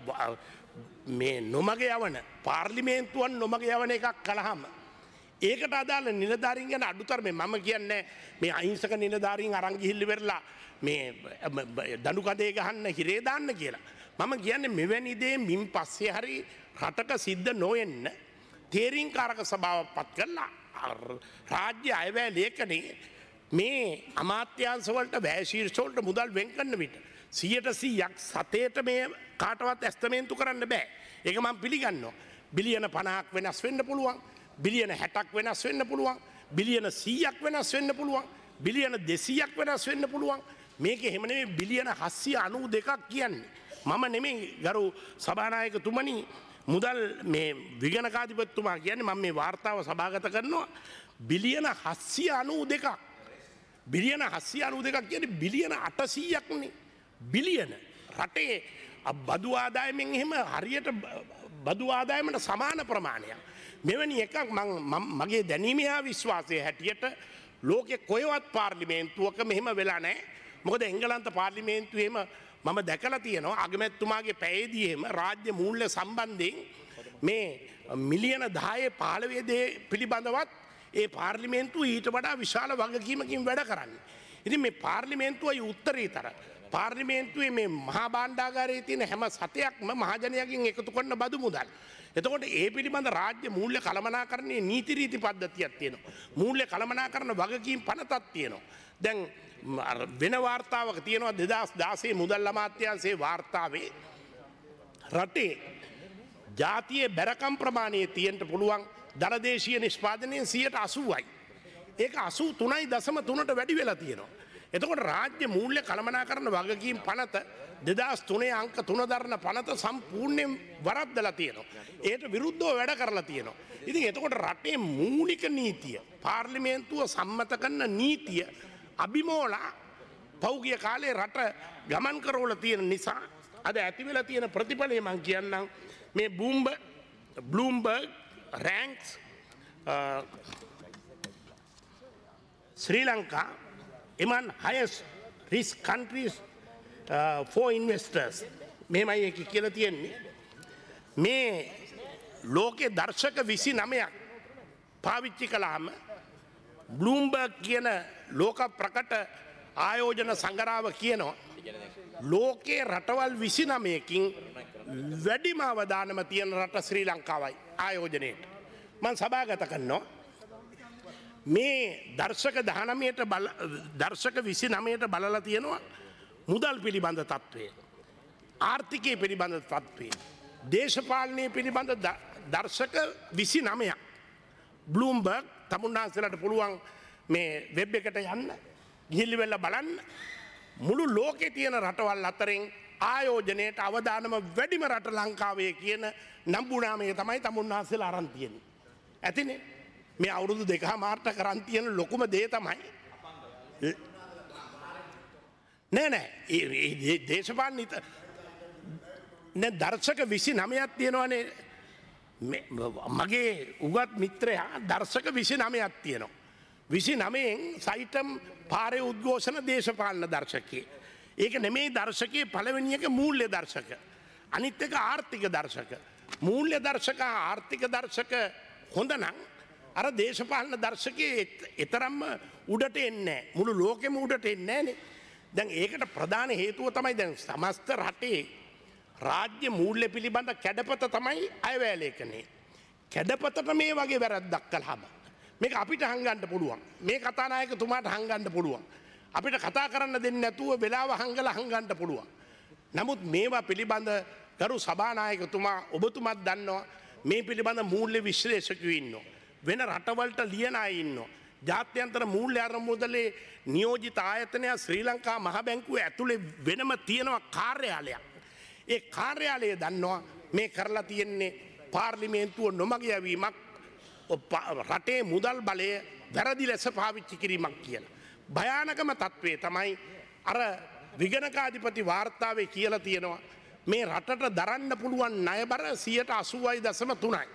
මේ නොමග යවන පාර්ලිමේන්තුවන් නොමග යවන එකක් කළාම ඒකට අදාළ නිලධාරීන් ගැන අඩුතරමේ මම කියන්නේ මේ අහිංසක නිලධාරීන් අරන් ගිහිල්ලා ඉවරලා මේ දඬු කඩේ ගහන්න හිරේ දාන්න කියලා. මම කියන්නේ මෙවැනි දේ මින් පස්සේ හරි රටක සිද්ධ නොවෙන්න තේරීම්කාරක සභාවක් පත් කරලා රාජ්‍ය අයවැය ලේඛනයේ මේ අමාත්‍යාංශ වලට වැය ශීර්ෂ වලට මුදල් වෙන් කරන විට සියයට සීයක් සතේට මේ කාටවත් ඇස්තමේන්තු කරන්න බෑ. ඒක මම පිළිගන්නවා. බිලියන පනහක් වෙනස් වෙන්න පුළුවන්. බිලියන හැටක් වෙනස් වෙන්න පුළුවන්. බිලියන සීයක් වෙනස් වෙන්න පුළුවන්. බිලියන දෙසීයක් වෙනස් වෙන්න පුළුවන්. මේක එහෙම නෙමෙයි බිලියන හත්සිය අනූ දෙකක් කියන්නේ. මම නෙමෙයි ගරු සභානායකතුමනි මුදල් මේ විගණකාධිපතිතුමා කියන්නේ මම මේ වාර්තාව සභාගත කරනවා බිලියන හත්සිය අනූ දෙකක්. බිලියන හත්සිය අනූ දෙකක් කියන්නේ බිලියන අටසීයක්නේ. බිලියන රටේ බදු ආදායමෙන් එහෙම හරියට බදු ආදායමට සමාන ප්‍රමාණයක්. මෙවැනි එකක් මම මගේ දැනීමේ හා විශ්වාසයේ හැටියට ලෝකේ කොහෙවත් පාර්ලිමේන්තුවක මෙහෙම වෙලා නැහැ. මොකද එංගලන්ත පාර්ලිමේන්තුවේම මම දැකලා තියෙනවා අගමැතිතුමාගේ පැයේදී එහෙම රාජ්‍ය මූල්‍ය සම්බන්ධයෙන් මේ මිලියන දහය පහළොව දේ පිළිබඳවත් ඒ පාර්ලිමේන්තුව ඊට වඩා විශාල වගකීමකින් වැඩ කරන්නේ. ඉතින් මේ පාර්ලිමේන්තුවයි උත්තරීතර පාර්ලිමේන්තුවේ මේ මහා භාණ්ඩාගාරයේ තියෙන හැම සතයක්ම මහජනයාගෙන් එකතු කරන බදු මුදල්. එතකොට ඒ පිළිබඳ රාජ්‍ය මූල්‍ය කළමනාකරණයේ නීති රීති පද්ධතියක් තියෙනවා. මූල්‍ය කළමනාකරණ වගකීම් පනතක් තියෙනවා. දැන් වෙන වාර්තාවක තියෙනවා දෙදහස් දාසය මුදල් අමාත්‍යාංශයේ වාර්තාවේ රටේ ජාතියේ බැරකම් ප්‍රමාණය තියෙන්න පුළුවන් දරදේශීය නිෂ්පාදනයෙන් සියයට අසූවයි. ඒක අසූ තුනයි දශම තුනට වැඩි වෙලා තියෙනවා. එතකොට රාජ්‍ය මූල්‍ය කළමනාකරණ වගකීම් පනත දෙදහස් තුනේ අංක තුන දරන පනත සම්පූර්ණයෙන් වරද්දලා තියෙනවා. ඒට විරුද්ධව වැඩ කරලා තියෙනවා. ඉතින් එතකොට රටේ මූලික නීතිය පාර්ලිමේන්තුව සම්මත කරන නීතිය අභිමෝලා පෞගිය කාලේ රට ගමන් කරවලා තියෙන නිසා අද ඇති වෙලා තියෙන ප්‍රතිඵලය මම කියන්නම් මේ බූම්බ Bloomberg ranks Sri Lanka among highest risk countries uh, for investors මේමයි එක කියලා තියෙන්නේ මේ ලෝකේ දර්ශක විසි නවයක් පාවිච්චි කළාම බ්ලූම්බර්ග් කියන ලෝක ප්‍රකට ආයෝජන සංගරාව කියනවා ලෝකයේ රටවල් විසිනමයකින් වැඩිම අවදානම තියෙන රට ශ්‍රී ලංකාවයි ආයෝජනයට. මම සභාගත කරනවා මේ දර්ශක දහනවයට බල දර්ශක විසිනමයට බලලා තියෙනවා මුදල් පිළිබඳ තත්ත්වය, ආර්ථිකය පිළිබඳ තත්ත්වය, දේශපාලනය පිළිබඳ දර්ශක විසිනමයක්. බ්ලූම්බර්ග් තමුන්නාන්සලට පුළුවන් මේ වෙබ් එකට යන්න ගිහිල්ලි වෙලා බලන්න මුළු ලෝකේ තියෙන රටවල් අතරින් ආයෝජනයට අවදානම වැඩිම රට ලංකාවේ කියන නම්බුනාමය තමයි තමුන්නාන්සලා අරන් තියෙන්නේ. ඇතිනේ මේ අවුරුදු දෙකමාරට කරන් තියෙන ලොකුම දේ තමයි නෑ නෑ ඒ දේශපාලන නෑ දර්ශක විසිනමයක් තියෙනවානේ. මගේ උගත් මිත්‍රයා දර්ශක විසිනමයක් තියෙනවා. විසිනමයෙන් සයිටම් පාරය උද්ඝෝෂණ දේශපාලන දර්ශකයේ. ඒක නෙමේ දර්ශකයේ පළවෙනි එක මූල්‍ය දර්ශක. අනිත් එක ආර්ථික දර්ශක. මූල්‍ය දර්ශක ආර්ථික දර්ශක හොඳ නම් අර දේශපාලන දර්ශකයේ එතරම්ම උඩට එන්නේ නැහැ. මුළු ලෝකෙම උඩට එන්නේ නැහනේ. දැන් ඒකට ප්‍රධාන හේතුව තමයි දැන් සමස්ත රටේ රාජ්‍ය මූල්‍ය පිළිබඳ කැඩපත තමයි අයවැය ලේඛනය. කැඩපතට මේ වගේ වැරද්දක් කළාම මේක අපිට හංගන්න පුළුවන්. මේ කතානායකතුමාට හංගන්න පුළුවන්. අපිට කතා කරන්න දෙන්නේ නැතුව වෙලාව හංගලා හංගන්න පුළුවන්. නමුත් මේවා පිළිබඳ ගරු සභානායකතුමා ඔබතුමත් දන්නවා මේ පිළිබඳ මූල්‍ය විශ්ලේෂකයෝ ඉන්නවා. වෙන රටවලට ලියන අය ඉන්නවා. ජාත්‍යන්තර මූල්‍ය අරමුදලේ නියෝජිත ආයතනය ශ්‍රී ලංකා මහ බැංකුව ඇතුලේ වෙනම තියෙනවා කාර්යාලයක්. ඒ කාර්යාලය දන්නවා මේ කරලා තියෙන්නේ පාර්ලිමේන්තුව නොමග යවීමක්, රටේ මුදල් බලය වැරදි ලෙස පාවිච්චි කිරීමක් කියලා. භයානකම තත්ත්වය තමයි අර විගණකාධිපති වාර්තාවේ කියලා තියෙනවා මේ රටට දරන්න පුළුවන් ණයබර සියයට අසූවයි දශම තුනයි.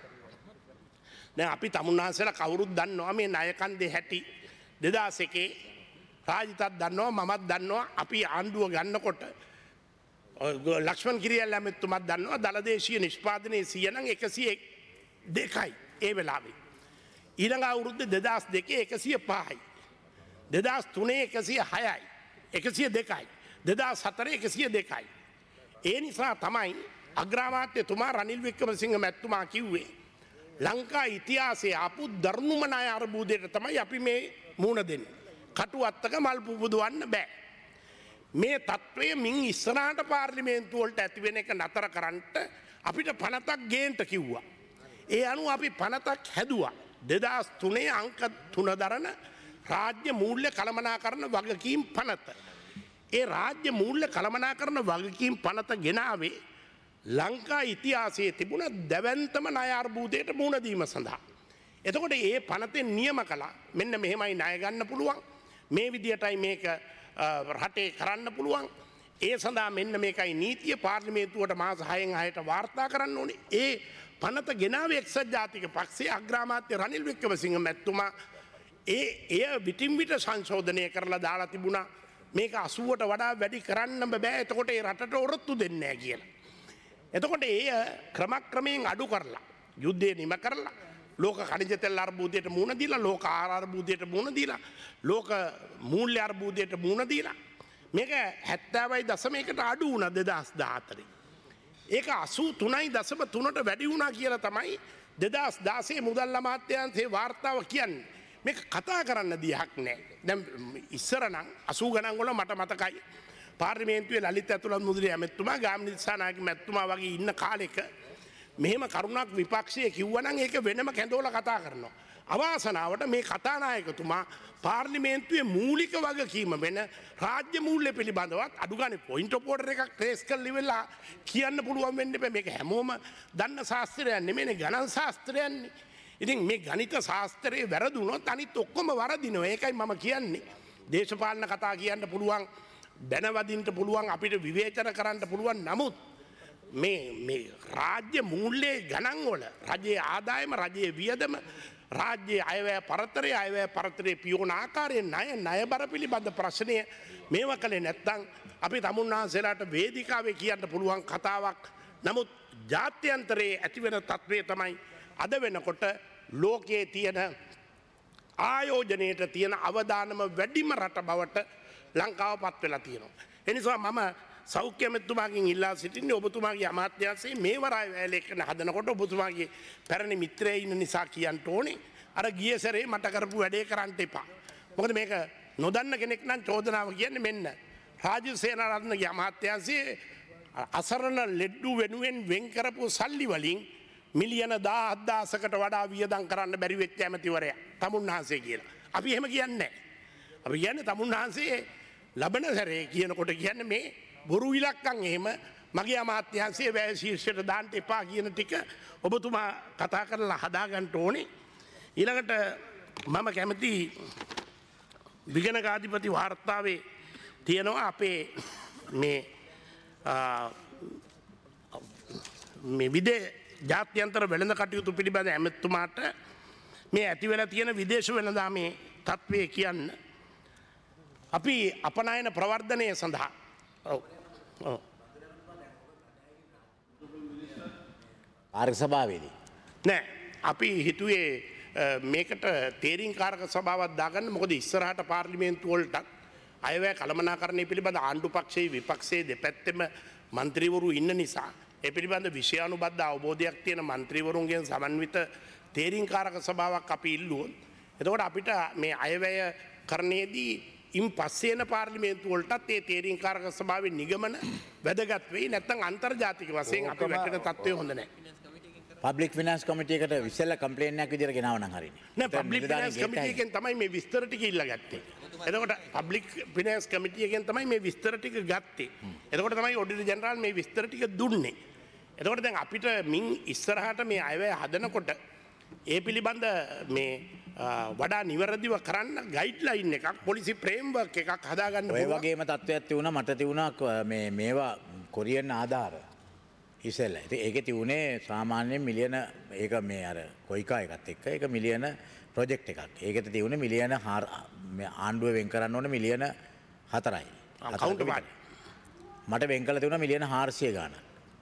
දැන් අපි තමුන්නාන්සලා කවුරුත් දන්නවා මේ ණය කන්දේ හැටි. දෙදාස් එකේ රාජිතත් දන්නවා මමත් දන්නවා අපි ආණ්ඩුව ගන්නකොට ලක්ෂ්මන් කිරියල් ඇමතුමත් දන්නවා දළදේශීය නිෂ්පාදනයේ සිය නම් එකසිය දෙකයි ඒ වෙලාවේ. ඊළඟ අවුරුද්ද දෙදාස් දෙකේ එකසිය පහයි. දෙදාස් තුනේ එකසිය හයයි. එකසිය දෙකයි. දෙදාස් හතරේ එකසිය දෙකයි. ඒ නිසා තමයි අග්‍රාමාත්‍යතුමා රනිල් වික්‍රමසිංහ මැතිතුමා කිව්වේ ලංකා ඉතිහාසයේ ආපු දරුණුම ණය අර්බුදයට තමයි අපි මේ මුහුණ දෙන්නේ. කටු අත්තක මල් පුබුදවන්න බෑ. මේ තත්ත්වය මින් ඉස්සරහට පාර්ලිමේන්තුව වලට ඇති වෙන එක නතර කරන්නට අපිට පනතක් ගේන්න කිව්වා. ඒ අනුව අපි පනතක් හැදුවා. දෙදාස් තුනේ අංක තුන දරන රාජ්‍ය මූල්‍ය කළමනාකරන වගකීම් පනත. ඒ රාජ්‍ය මූල්‍ය කළමනාකරන වගකීම් පනත ගෙනාවේ ලංකා ඉතිහාසයේ තිබුණ දැවැන්තම ණය අර්බුදයට මුහුණ දීම සඳහා. එතකොට ඒ පනතෙන් නියම කළා මෙන්න මෙහෙමයි ණය ගන්න පුළුවන්. මේ විදියටයි මේක රටේ කරන්න පුළුවන්. ඒ සඳහා මෙන්න මේකයි නීතිය පාර්ලිමේන්තුවට මාස හයෙන් හයට වාර්තා කරන්න ඕනේ. ඒ පනත ගෙනාවේ එක්සත් ජාතික පක්ෂයේ අග්‍රාමාත්‍ය රනිල් වික්‍රමසිංහ මැතිතුමා ඒ එය විටින් විට සංශෝධනය කරලා දාලා තිබුණා. මේක අසූවට වඩා වැඩි කරන්න බෑ. එතකොට ඒ රටට ඔරොත්තු දෙන්නේ නැහැ කියලා. එතකොට ඒ ක්‍රමක්‍රමයෙන් අඩු කරලා යුද්ධය නිම කරලා ලෝක khනිජ තෙල් අර්බුදයට මුහුණ දීලා ලෝක ආහාර අර්බුදයට මුහුණ දීලා ලෝක මූල්‍ය අර්බුදයට මුහුණ දීලා මේක හැත්තෑවයි දශම එකකට අඩු වුණා දෙදාස් දාහතරේ. ඒක අසූ තුනයි දශම තුනට වැඩි වුණා කියලා තමයි දෙදාස් දාසේ මුදල් අමාත්‍යාංශයේ වාර්තාව කියන්නේ. මේක කතා කරන්න දිහක් නැහැ. දැන් ඉස්සර නම් අසූ ගණන් වල මට මතකයි පාර්ලිමේන්තුවේ ලලිත් ඇතුළත් මුදලේ ඇමතුමා ගාමිණී දිසානායක මැතිතුමා වගේ ඉන්න කාලෙක මෙහෙම කරුණක් විපක්ෂයේ කිව්වනම් ඒක වෙනම කැඳවලා කතා කරනවා. අවාසනාවට මේ කතානායකතුමා පාර්ලිමේන්තුවේ මූලික වගකීම වෙන රාජ්‍ය මූල්‍ය පිළිබඳවත් අඩු ගානේ පොයින්ට් ඔෆ් ඕඩර් එකක් ට්‍රේස් කරලා ඉවරලා කියන්න පුළුවන් වෙන්න බෑ. මේක හැමෝම දන්න ශාස්ත්‍රයක් නෙමෙයිනේ ගණන් ශාස්ත්‍රයන්නේ. ඉතින් මේ ගණිත ශාස්ත්‍රයේ වැරදුනොත් අනිත් ඔක්කොම වරදිනවා. ඒකයි මම කියන්නේ. දේශපාලන කතා කියන්න පුළුවන්, දැනවදින්න පුළුවන්, අපිට විවේචන කරන්න පුළුවන්. නමුත් මේ මේ රාජ්‍ය මූල්‍යයේ ගණන් වල රජයේ ආදායම, රජයේ වියදම, රාජ්‍යයේ අයවැය පරතරය, අයවැය පරතරයේ පියෝන ආකාරයේ ණය ණයබර පිළිබඳ ප්‍රශ්නය මේව කලේ නැත්නම් අපි තමුන්නාන්සේලාට වේදිකාවේ කියන්න පුළුවන් කතාවක්. නමුත් ජාත්‍යන්තරයේ ඇතිවෙන තත්ත්වය තමයි අද වෙනකොට ලෝකයේ තියෙන ආයෝජනයට තියෙන අවදානම වැඩිම රට බවට ලංකාව පත් වෙලා තියෙනවා. එනිසා මම සෞඛ්‍ය මෙතුමාගෙන් ඉල්ලා සිටින්නේ ඔබතුමාගේ අමාත්‍යාංශයේ මේ වරාය වැලේකන හදනකොට ඔබතුමාගේ පැරණි මිත්‍රයෙ ඉන්න නිසා කියන්න ඕනේ අර ගිය සැරේ මට කරපු වැඩේ කරන්න එපා. මොකද මේක නොදන්න කෙනෙක් නම් චෝදනාව කියන්නේ මෙන්න රාජීව් සේනාරත්නගේ අමාත්‍යාංශයේ අසරණ ලෙඩ්ඩු වෙනුවෙන් වෙන් කරපු සල්ලි වලින් මිලියන දහහක් වඩා වියදම් කරන්න බැරි වෙච්ච ඇමතිවරයා තමුන්වහන්සේ කියලා. අපි එහෙම කියන්නේ නැහැ. අපි කියන්නේ තමුන්වහන්සේ ලබන සැරේ කියනකොට කියන්නේ මේ බොරු ඉලක්කම් එහෙම මගේ අමාත්‍යාංශයේ වැය ශීර්ෂයට දාන්න එපා කියන ටික ඔබතුමා කතා කරලා හදා ගන්න ඕනේ. ඊළඟට මම කැමති විගණකාධිපති වාර්තාවේ තියෙනවා අපේ මේ මේ විදේ ජාත්‍යන්තර වෙළඳ කටයුතු පිළිබඳ ඇමතුමාට මේ ඇති වෙලා තියෙන විදේශ වෙළඳාමේ තත්ත්වය කියන්න. අපි අපනයන ප්‍රවර්ධනය සඳහා ඔව් ඔව් ආර්ය සභාවේදී නෑ අපි හිතුවේ මේකට තේරීම්කාරක සභාවක් දාගන්න. මොකද ඉස්සරහට පාර්ලිමේන්තු වලට අයවැය කළමනාකරණය පිළිබඳ ආණ්ඩු පක්ෂයේ විපක්ෂයේ දෙපැත්තෙම මන්ත්‍රීවරු ඉන්න නිසා ඒ පිළිබඳ විෂයානුබද්ධ අවබෝධයක් තියෙන මන්ත්‍රීවරුන්ගෙන් සමන්විත තේරීම්කාරක සභාවක් අපි ඉල්ලුවොත් එතකොට අපිට මේ අයවැය කරණයේදී ඉන් පස්සේන පාර්ලිමේන්තු වලටත් ඒ තේරීම්කාරක සභාවේ නිගමන වැදගත් වෙයි. නැත්නම් අන්තර්ජාතික වශයෙන් අපි වැටෙන තත්ත්වය හොඳ නැහැ. පබ්ලික් ෆිනන්ස් කමිටියකට විශ්ල කම්ප්ලේන්් එකක් විදිහට ගෙනාව නම් හරිනේ. නෑ පබ්ලික් ෆිනන්ස් කමිටියකින් තමයි මේ විස්තර ටික ඉල්ල ගත්තේ. එතකොට පබ්ලික් ෆිනන්ස් කමිටියකින් තමයි මේ විස්තර ටික ගත්තේ. එතකොට තමයි ඔඩිටර් ජෙනරාල් මේ විස්තර ටික දුන්නේ. එතකොට දැන් අපිට මින් ඉස්සරහට මේ අයවැය හදනකොට ඒ පිළිබඳ මේ වඩා නිවැරදිව කරන්න ගයිඩ්ලයින් එකක් පොලිසි ෆ්‍රේම්වර්ක් එකක් හදාගන්න ඔය වගේම තත්ත්වයක් තිබුණා මට තිබුණා මේ මේවා කොරියන් ආධාර ඉසෙල්ල. ඉතින් ඒකේ තිබුණේ සාමාන්‍යයෙන් මිලියන ඒක මේ අර කොයිකා එකත් එක්ක ඒක මිලියන ප්‍රොජෙක්ට් එකක්. ඒකට තිබුණේ මිලියන ආණ්ඩුව වෙන් කරන්න ඕනේ මිලියන හතරයි. කවුන්ට් පාඩ. මට වෙන් කළ තිබුණා මිලියන හාරසිය ගාණක්.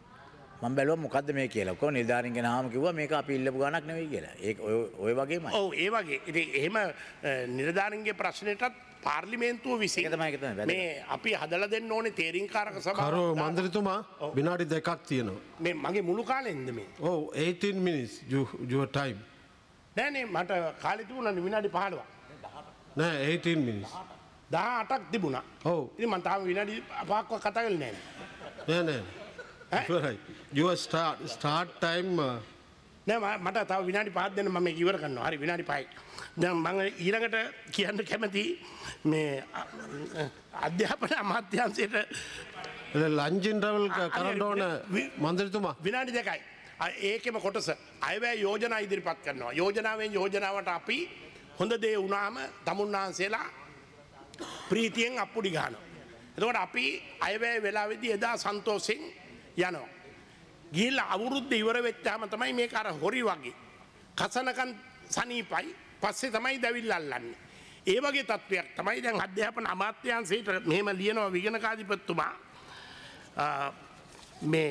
මම බැලුවා මොකද්ද මේ කියලා. කොහොම නිලධාරීන් ගෙනාම කිව්වා මේක අපි ඉල්ලපු ගාණක් නෙවෙයි කියලා. ඒක ඔය වගේමයි. ඔව් ඒ වගේ. ඉතින් එහෙම නිලධාරීන්ගේ ප්‍රශ්නෙටත් පාර්ලිමේන්තුව විසින් මේ අපි හදලා දෙන්න ඕනේ තේරීම්කාරක සභාව. කරු මන්ත්‍රීතුමා විනාඩි දෙකක් තියෙනවා. මේ මගේ මුළු කාලෙන්ද මේ? ඔව් eighteen minutes you your time. නෑ නේ මට කාලෙ තිබුණා විනාඩි පහළොවක්. නෑ eighteen minutes. දහඅටක් තිබුණා. ඔව්. ඉතින් මම තාම විනාඩි පහක්වත් කතා කරලා නෑ. නෑ නෑ. Right. Your start start time නෑ මට තව විනාඩි පහක් දෙන්න මම මේක ඉවර කරනවා. හරි විනාඩි පහයි. දැන් මම ඊළඟට කියන්න කැමති මේ අධ්‍යාපන අමාත්‍යාංශයට ලන්ච් ඉන්ටර්වල් කරන්න ඕන මන්ත්‍රීතුමා විනාඩි දෙකයි. ඒකෙම කොටස අයවැය යෝජනා ඉදිරිපත් කරනවා. යෝජනාවෙන් යෝජනාවට අපි හොඳ දේ වුණාම තමුන්නාන්සේලා ප්‍රීතියෙන් අප්පුඩි ගන්නවා. එතකොට අපි අයවැය වෙලාවේදී එදා සන්තෝෂෙන් යනවා. ගිහිල්ලා අවුරුද්ද ඉවර වෙච්චාම තමයි මේක අර හොරි වගේ කසනකන් සනීපයි පස්සේ තමයි දැවිල්ල අල්ලන්නේ. ඒ වගේ තත්ත්වයක් තමයි දැන් අධ්‍යාපන අමාත්‍යාංශයට මෙහෙම ලියනවා විගණකාධිපතිතුමා මේ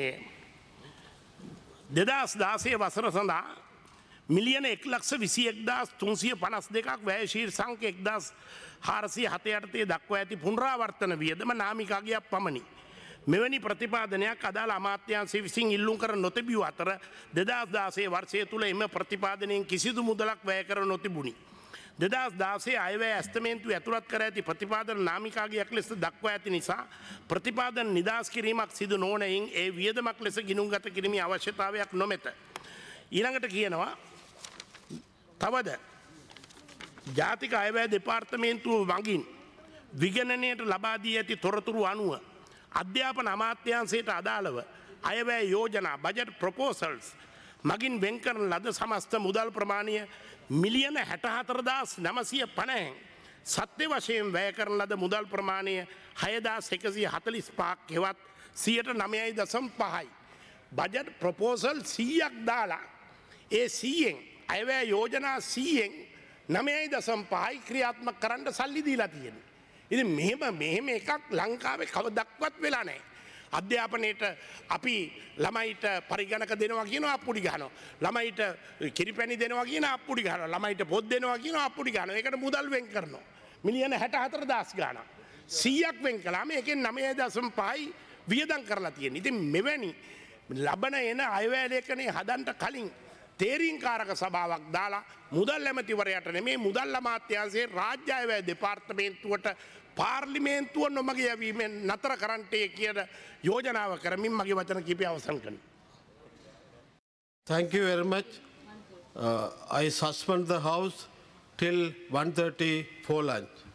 දෙදහස් දාසය වසර සඳහා මිලියන එක් ලක්ෂ විසි එක්දාස් තුන්සිය පනස් දෙකක් වැය ශීර්ෂාංක එක්දාස් හාරසිය හත යටතේ දක්වා ඇති පුනරාවර්තන වියදම නාමිකාගයක් පමණි. මෙවැනි ප්‍රතිපාදනයක් අදාළ අමාත්‍යාංශය විසින් ඉල්ලුම් කර නොතිබූ අතර දෙදහස් දාසය වර්ෂය තුළ එම ප්‍රතිපාදනයෙන් කිසිදු මුදලක් වැය කර නොතිබුණි. දෙදහස් දාසය අයවැය ඇස්තමේන්තුව ඇතුළත් කර ඇති ප්‍රතිපාදන නාමිකාගයක් ලෙස දක්වා ඇති නිසා ප්‍රතිපාදන නිදහස් කිරීමක් සිදු නොවනයින් ඒ වියදමක් ලෙස ගිණුම්ගත කිරීමේ අවශ්‍යතාවයක් නොමැත. ඊළඟට කියනවා තවද ජාතික අයවැය දෙපාර්තමේන්තුව මගින් විගණනයට ලබා දී ඇති තොරතුරු අනුව අධ්‍යාපන අමාත්‍යාංශයට අදාළව අයවැය යෝජනා බජට් ප්‍රොපෝසල්ස් මගින් වෙන් කරන ලද සමස්ත මුදල් ප්‍රමාණය මිලියන හැට හතර දහස් නවසිය පනහෙන් සත්‍ය වශයෙන් වැය කරන ලද මුදල් ප්‍රමාණය හයදාස් එකසිය හතළිස් පහක් හෙවත් සියයට නවයයි දශම පහයි. බජට් ප්‍රොපෝසල් සීයක් දාලා ඒ සීයෙන් අයවැය යෝජනා සීයෙන් නවයයි දශම පහයි ක්‍රියාත්මක කරන්න සල්ලි දීලා තියෙනවා. ඉතින් මෙහෙම මෙහෙම එකක් ලංකාවේ කවදක්වත් වෙලා නැහැ. අධ්‍යාපනයට අපි ළමයිට පරිගණක දෙනවා කියනවා අප්පුඩි ගහනවා. ළමයිට කිරිපැණි දෙනවා කියන අප්පුඩි ගහනවා. ළමයිට පොත් දෙනවා කියනවා අප්පුඩි ගහනවා. ඒකට මුදල් වෙන් කරනවා. මිලියන හැට හතර දාස් ගාණක්. සීයක් වෙන් කළාම ඒකෙන් නවය දශම පහයි වියදම් කරලා තියෙනවා. ඉතින් මෙවැනි ලබන එන අයවැය ලේඛනයේ හදන්න කලින් තේරීම්කාරක සභාවක් දාලා මුදල් ඇමතිවරයාට නෙමේ මුදල් අමාත්‍යාංශයේ රාජ්‍ය අයවැය දෙපාර්තමේන්තුවට පාර්ලිමේන්තුව නොමග යැවීමෙන් නතර කරන්නටේ කියන යෝජනාව කරමින් මගේ වචන කිහිපය අවසන් කරනවා. Thank you very much. Uh, I suspend the house till one thirty for lunch.